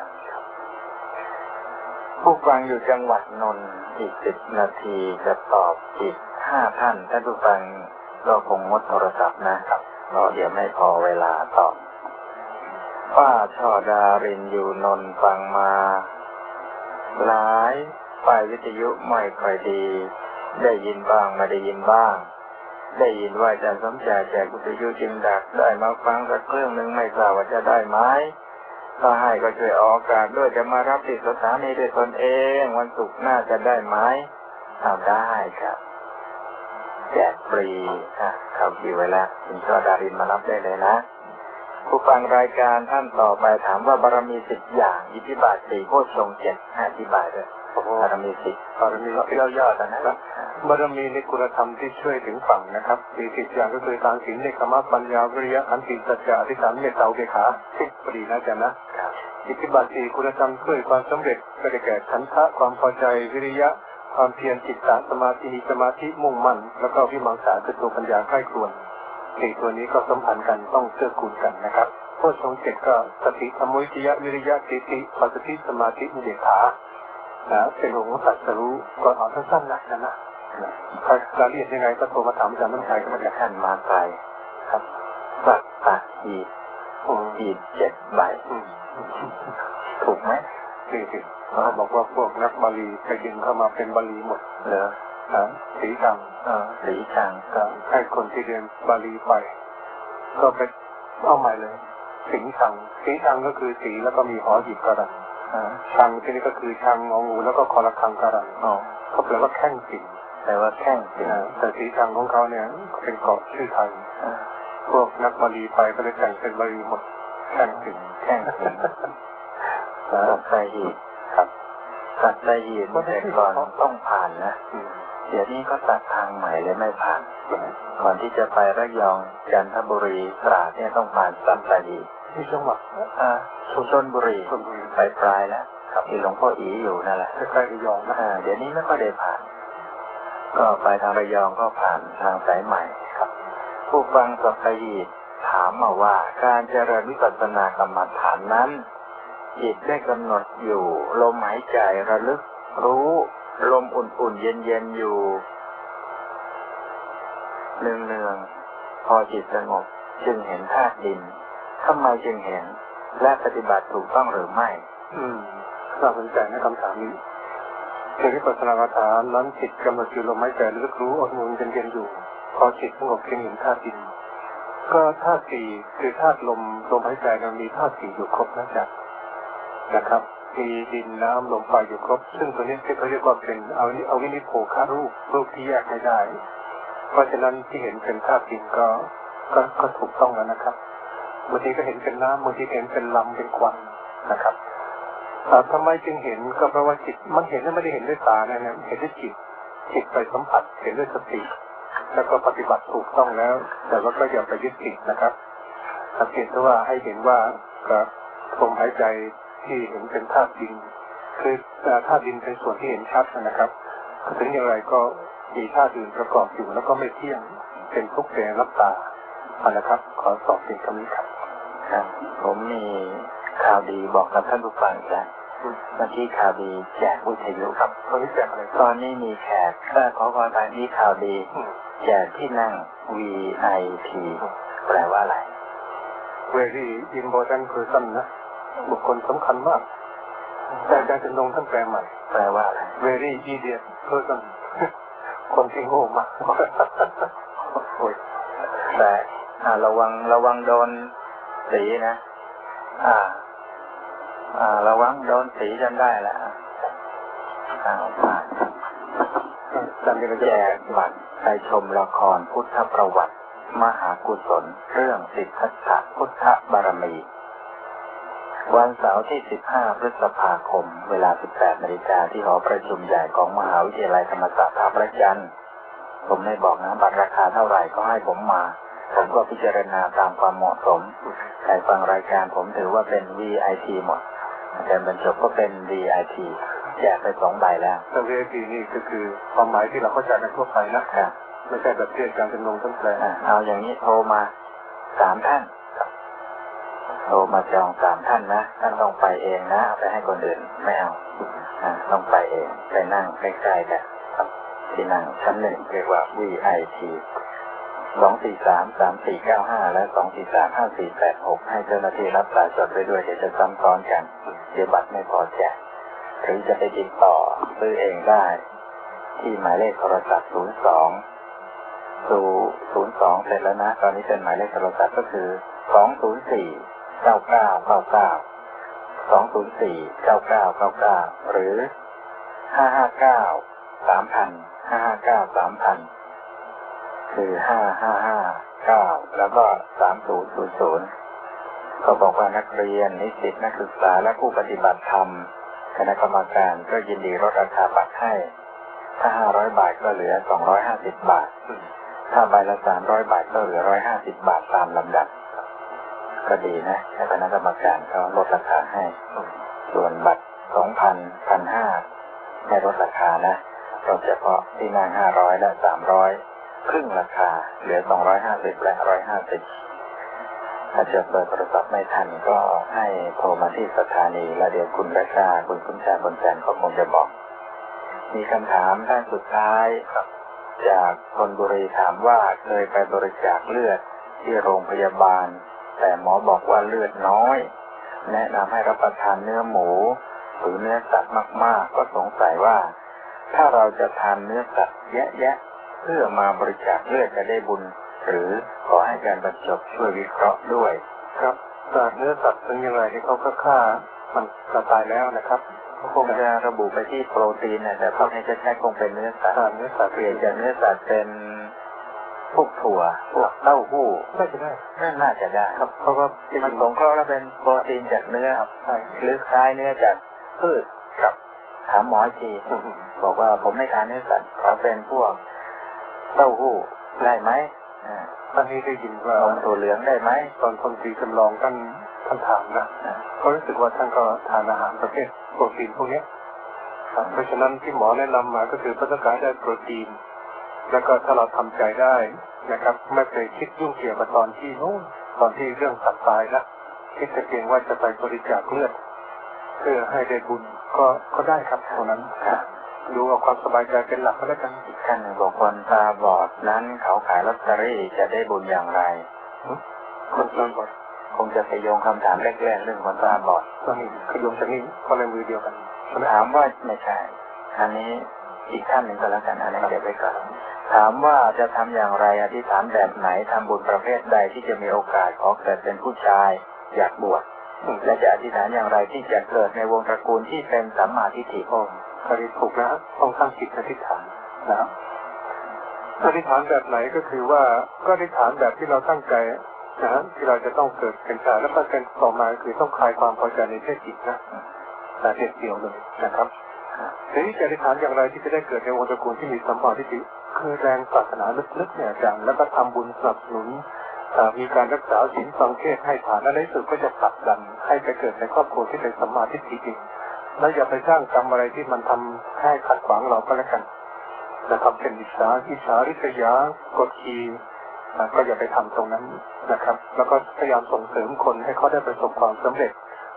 ผู้ฟังอยู่จังหวัดนนท์อีกสิบนาทีจะตอบอีกห้าท่านท่านผู้ฟังก็คงงดโทรศัพท์นะครับเพราะเดี๋ยวไม่พอเวลาตอบป้าช่อดารินอยู่นนท์ฟังมาหลายฝ่ายวิทยุไม่ค่อยดีได้ยินบ้างไม่ได้ยินบ้างได้ยินว่าอาจารย์สมใจแจกวิทยุจึงดักได้มาฟังสักเครื่องหนึ่งไม่ทราบว่าจะได้ไหมถ้าให้ก็ช่วยออกอากาศด้วยจะมารับที่สถานีด้วยตนเองวันศุกร์หน้าจะได้ไหมเอาได้ครับแจกฟรีอ่ะเขาคิวไว้แล้วคุณช่อดารินมารับได้เลยนะผู้ฟังรายการท่านต่อไปถามว่าบารมีสิบอย่างอิทธิบาทสี่โพชฌงค์เจ็ดอธิบายด้วยบารมีสิบบารมีย่อๆกันนะครับบารมีในคุณธรรมที่ช่วยถึงฝั่งนะครับมีสิบอย่างก็คือทานศีลเนกขมะปัญญาวิริยะขันติสัจจะอธิษฐานเมตตาอุเบกขาสิบพอดีนะจ๊ะนะอิทธิบาทสี่คุณธรรมช่วยความสำเร็จก็ได้แก่ฉันทะความพอใจวิริยะความเพียรจิตตสมาธิสมาธิมุ่งมั่นแล้วก็วิมังสาคือตัวปัญญาใกล้ครวนสี่ตัวนี้ก็สัมพันธ์กันต้องเชื่อคูณกันนะครับโพชฌงค์เจ็ดก็สติธรรมวิทยะวิริยะปิติปัสสติสมาธิอุเบกขานะเป็นองค์ของสัจจะรู้ก็เอาสั้นๆนะนะใครรายละเอียดยังไงก็โทรมาถามอาจารย์น้ำใจก็มาจากท่านมาไกลครับสัตตะอีอีเจ็ดใบถูกไหมถูกเขาบอกว่าพวกนักบาลีไปดึงเข้ามาเป็นบาลีหมดเหรอสีจังสีจังก็ให้คนที่เรียนบาลีไปก็ไปเอาใหม่เลยสีจังสีจังก็คือสีแล้วก็มีหอหีบกระดังชังที่นี่ก็คือชังงองูแล้วก็คอระฆังกระดังเขาแปลว่าแข้งสิงแปลว่าแข้งสิงแต่สีจังของเขาเนี่ยเป็นเกาะชื่อไทยพวกนักบาลีไปก็เลยแต่งเป็นบาลีหมดแข้งสิงแข้งสิงสัตหีบครับสัตหีบแต่ก่อนต้องผ่านนะเดี๋ยวนี้ก็ตัดทางใหม่เลยไม่ผ่านก่อนที่จะไประยองจันทบุรีตราดเนี่ยต้องผ่านสัตหีบที่จังหวัดอ่าชลบุรีไปปลายแล้วครับที่หลวงพ่ออีอยู่นั่นแหละใกล้ๆระยองนะเดี๋ยวนี้ไม่ค่อยได้ผ่านก็ไปทางระยองก็ผ่านทางสายใหม่ครับผู้ฟังสัตหีบถามมาว่าการเจริญวิปัสสนากรรมฐานนั้นจิตได้กำหนดอยู่ลมหายใจระลึกรู้ลมอุ่นๆเย็นๆอยู่เนืองๆพอจิตสงบจึงเห็นธาตุดินทำไมจึงเห็นและปฏิบัติถูกต้องหรือไม่อืมน่าสนใจนะคำถามนี้ในวิปัสสนากรรมฐานนั้นจิตกำหนดอยู่ลมหายใจระลึกรู้อุ่นๆเย็นๆอยู่พอจิตสงบจึงเห็นธาตุดินก็ธาตุสี่คือธาตุลมลมหายใจมันมีธาตุสี่อยู่ครบนะจ๊ะนะครับมีดินน้ำลมไฟอยู่ครบซึ่งตัวนี้ที่เขาเรียกว่าเป็นเอาเอาวินิโภคารูปรูปที่แยกไม่ได้เพราะฉะนั้นที่เห็นเป็นธาตุดินก็ก็ก็ถูกต้องแล้วนะครับบางทีก็เห็นเป็นน้ำบางทีเห็นเป็นลำเป็นควันนะครับทำไมจึงเห็นก็เพราะว่าจิตมันเห็นแล้วไม่ได้เห็นด้วยตานะเนี่ยเห็นด้วยจิตจิตไปสัมผัสเห็นด้วยสติแล้วก็ปฏิบัติถูกต้องแล้วแต่ว่าก็อย่าไปยึดติดนะครับสังเกตว่าให้เห็นว่าลมหายใจที่เห็นเป็นธาตุดินคือธาตุดินเป็นส่วนที่เห็นชัดนะครับถึงอย่างไรก็มีธาตุอื่นประกอบอยู่แล้วก็ไม่เที่ยงเป็นทุกข์เป็นรับตาเอาละครับขอสอบสิ่งคำนี้ครับครับผมมีข่าวดีบอกกับท่านผู้ฟังนะเมื่อกี้ข่าวดีแจกวิทยุครับตอนนี้แจกอะไรตอนนี้มีแขกเออขอขอไปมีข่าวดีแจกที่นั่ง วี ไอ พี แปลว่าอะไร very important person นะบุคคลสำคัญมากแต่อาจารย์จำนงท่านแปลใหม่แปลว่าอะไร very idiot person คนที่โง่มากโอ้ยแต่ระวังระวังโดนสีนะอ่าอ่าระวังโดนสีจนได้ละอ่าผ่านแจกบัตรไปชมละครพุทธประวัติมหากุศลเรื่องสิทธัตถพุทธบารมีวันเสาร์ที่สิบห้าพฤษภาคมเวลา สิบแปดนาฬิกา ที่หอประชุมใหญ่ของมหาวิทยาลัยธรรมศาสตร์ท่าพระจันทร์ผมไม่บอกนะบัตรราคาเท่าไหร่ก็ให้ผมมาผมก็พิจารณาตามความเหมาะสมใครฟังรายการผมถือว่าเป็น วี ไอ พี หมดอาจารย์บรรจบก็เป็น วี ไอ พี แจกไปสองใบแล้วแต่ วี ไอ พี นี่ก็คือความหมายที่เราเข้าใจกันทั่วไปนะครับไม่ใช่แบบที่อาจารย์จำนงท่านแปลเอาอย่างนี้โทรมาสามท่านโทรมาจองสามท่านนะท่านต้องไปเองนะไปให้คนอื่นไม่เอาต้องไปเองไปนั่งใกล้ๆกันที่นั่งชั้นหนึ่งเรียกว่า วี ไอ พี สอง สี่ สาม สาม สี่ เก้า ห้าและสอง สี่ สาม ห้า สี่ แปด หกให้เจ้าหน้าที่รับสายจดไว้ด้วยเดี๋ยวจะซ้ำซ้อนกันเดี๋ยวบัตรไม่พอแจกหรือจะไปติดต่อซื้อเองได้ที่หมายเลขโทรศัพท์ศูนย์ สองสู่ศูนย์ สองเสร็จแล้วนะตอนนี้เป็นหมายเลขโทรศัพท์ก็คือสอง ศูนย์ สี่ เก้า เก้า เก้า เก้า สอง ศูนย์ สี่ เก้า เก้า เก้า เก้าหรือห้า ห้า เก้า สาม ศูนย์ ศูนย์ ห้า ห้า เก้า สาม ศูนย์ ศูนย์คือห้า ห้า ห้า เก้าแล้วก็สาม ศูนย์ ศูนย์ ศูนย์ก็บอกว่านักเรียนนิสิตนักศึกษาและผู้ปฏิบัติธรรมคณะกรรมการก็ยินดีลดราคาบัตรให้ถ้าห้าร้อยบาทก็เหลือสองร้อยห้าสิบบาทถ้าใบละสามร้อยบาทก็เหลือหนึ่งร้อยห้าสิบบาทตามลำดับก็ดีนะคณะกรรมการเขาลดราคาให้ส่วนบัตร สองพัน หนึ่งพันห้าร้อย ไม่ลดราคานะลดเฉพาะที่นั่งห้าร้อยและสามร้อยครึ่งราคาเหลือสองร้อยห้าสิบและหนึ่งร้อยห้าสิบถ้าจะเปิดโทรศัพท์ไม่ทันก็ให้โทรมาที่สถานีแล้วเดี๋ยวคุณราชาคุณคุณชาคนแสนเขาคงจะบอกมีคำถามท่านสุดท้ายจากชลบุรีถามว่าเคยไปบริจาคเลือดที่โรงพยาบาลแต่หมอบอกว่าเลือดน้อยแนะนำให้รับประทานเนื้อหมูหรือเนื้อสัตว์มากๆก็สงสัยว่าถ้าเราจะทานเนื้อสัตว์แยะๆเพื่อมาบริจาคเลือดจะได้บุญหรือขอให้การบรรจบช่วยวิเคราะห์ด้วยครับจากเนื้อสัตว์เป็นยังไงที่เขาก็ฆ่ามันจะตายแล้วนะครับคงจะระบุไปที่โปรตีนนะแต่พวกนี้จะใช้คงเป็นเนื้อสัตว์เนื้อสัตว์เปลี่ยนจากเนื้อสัตว์เป็นพวกถั่วพวกเต้าหู้น่าจะได้น่าจะได้ครับเพราะว่ามันสงเคราะห์แล้วเป็นโปรตีนจากเนื้อหรือคล้ายเนื้อจากพืชครับถามหมอทีบอกว่าผมไม่ทานเนื้อสัตว์ขอเป็นพวกเต้าหู้ได้ไหมตอนนี้ได้ยินว่านมถั่วเหลืองได้ไหมตอนคนตีจำลองท่านท่านถามนะเขารู้สึกว่าท่านก็ทานอาหารประเภทโปรตีนพวกนี้เพราะฉะนั้นที่หมอแนะนำมาก็คือพัฒนาการได้โปรตีนแล้วก็ถ้าเราทำใจได้นะครับไม่ไปคิดยุ่งเกี่ยวกับตอนที่โน้นตอนที่เรื่องสัตว์ตายละคิดแต่เพียงว่าจะไปบริจาคเลือดเพื่อให้ได้บุญก็ก็ได้ครับเท่านั้นดูเอาความสบายใจเป็นหลักก็แล้วกันอีกท่านหนึ่งบอกคนตาบอดนั้นเขาขายลอตเตอรี่จะได้บุญอย่างไรคนตาบอดคงจะไปโยงคำถามแรกๆเรื่องคนตาบอดตอนนี้ขยมจากนี้ก็เลยมือเดียวกันถามว่าไม่ใช่อันนี้อีกท่านหนึ่งก็แล้วกันอันนี้เดี๋ยวไปก่อนถามว่าจะทำอย่างไรอธิษฐานแบบไหนทำบุญประเภทใดที่จะมีโอกาสขอเกิดเป็นผู้ชายอยากบวชและจะอธิษฐานอย่างไรที่จะเกิดในวงตระกูลที่เป็นสัมมาทิฏฐิองค์อธิษฐานถูกแล้วต้องตั้งจิตอธิษฐานนะอธิษฐานแบบไหนก็คือว่าก็อธิษฐานแบบที่เราตั้งใจนะที่เราจะต้องเกิดเป็นชายและประการต่อมาคือต้องคลายความพอใจในเพศหญิงนะแต่เพศเดียวเลยนะครับทีนี้จะอธิษฐานอย่างไรที่จะได้เกิดในวงตระกูลที่มีสัมมาทิฏฐิคือแรงศาสนาลึกๆเนี่ยอาจารย์แล้วก็ทำบุญสนับสนุนมีการรักษาศีลฟังเทศให้ฐานและในสุดก็จะผลักดันให้ไปเกิดในครอบครัวที่เป็นสัมมาทิฏฐิจริงแล้วอย่าไปสร้างกรรมอะไรที่มันทำให้ขัดขวางเราก็แล้วกันนะครับเป็นอิจฉาอิจฉาริษยากดขี่ก็อย่าไปทำตรงนั้นนะครับแล้วก็พยายามส่งเสริมคนให้เขาได้ประสบความสำเร็จ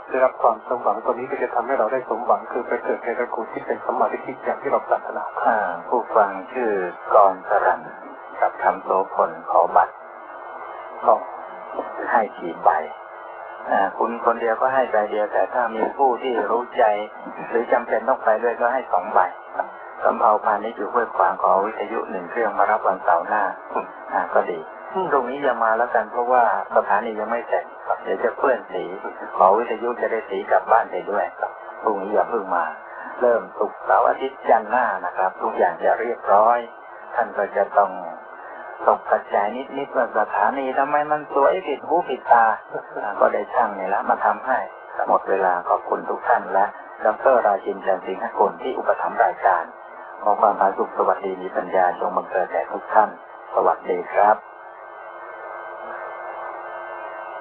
ได้รับความสมหวังตัวนี้ก็จะทำให้เราได้สมหวังคือไปเกิดในตระกูลที่เป็นสัมมาทิฏฐิอย่างที่เราปรารถนาอ่าผู้ฟังชื่อกรสรัญกับคำโสพลขอบัตรก็ให้กี่ใบอ่าคุณคนเดียวก็ให้ใบเดียวแต่ถ้ามีผู้ที่รู้ใจหรือจำเป็นต้องไปด้วยก็ให้สองใบสำเภาพาณิชย์อยู่ห้วยขวางขอวิทยุหนึ่งเครื่องมารับวันเสาร์หน้าอ่าก็ดีตรงนี้อย่ามาแล้วกันเพราะว่าสถานียังไม่เสร็จเดี๋ยวจะเปื้อนสีขอวิทยุจะได้สีกลับบ้านไปด้วยพรุ่งนี้อย่าเพิ่งมาเริ่มศุกร์เสาร์อาทิตย์จันทร์หน้านะครับทุกอย่างจะเรียบร้อยท่านก็จะต้องตกกระจายนิดๆว่าสถานีทำไมมันสวยผิดหูผิดตาก็ได้ช่างนี่แหละมาทำให้หมดเวลาขอบคุณทุกท่านและดร.ราชินจันทร์สิงห์กุลที่อุปถัมภ์รายการขอความผาสุกสวัสดีมีปัญญาจงบังเกิดแก่ทุกท่านสวัสดีครับ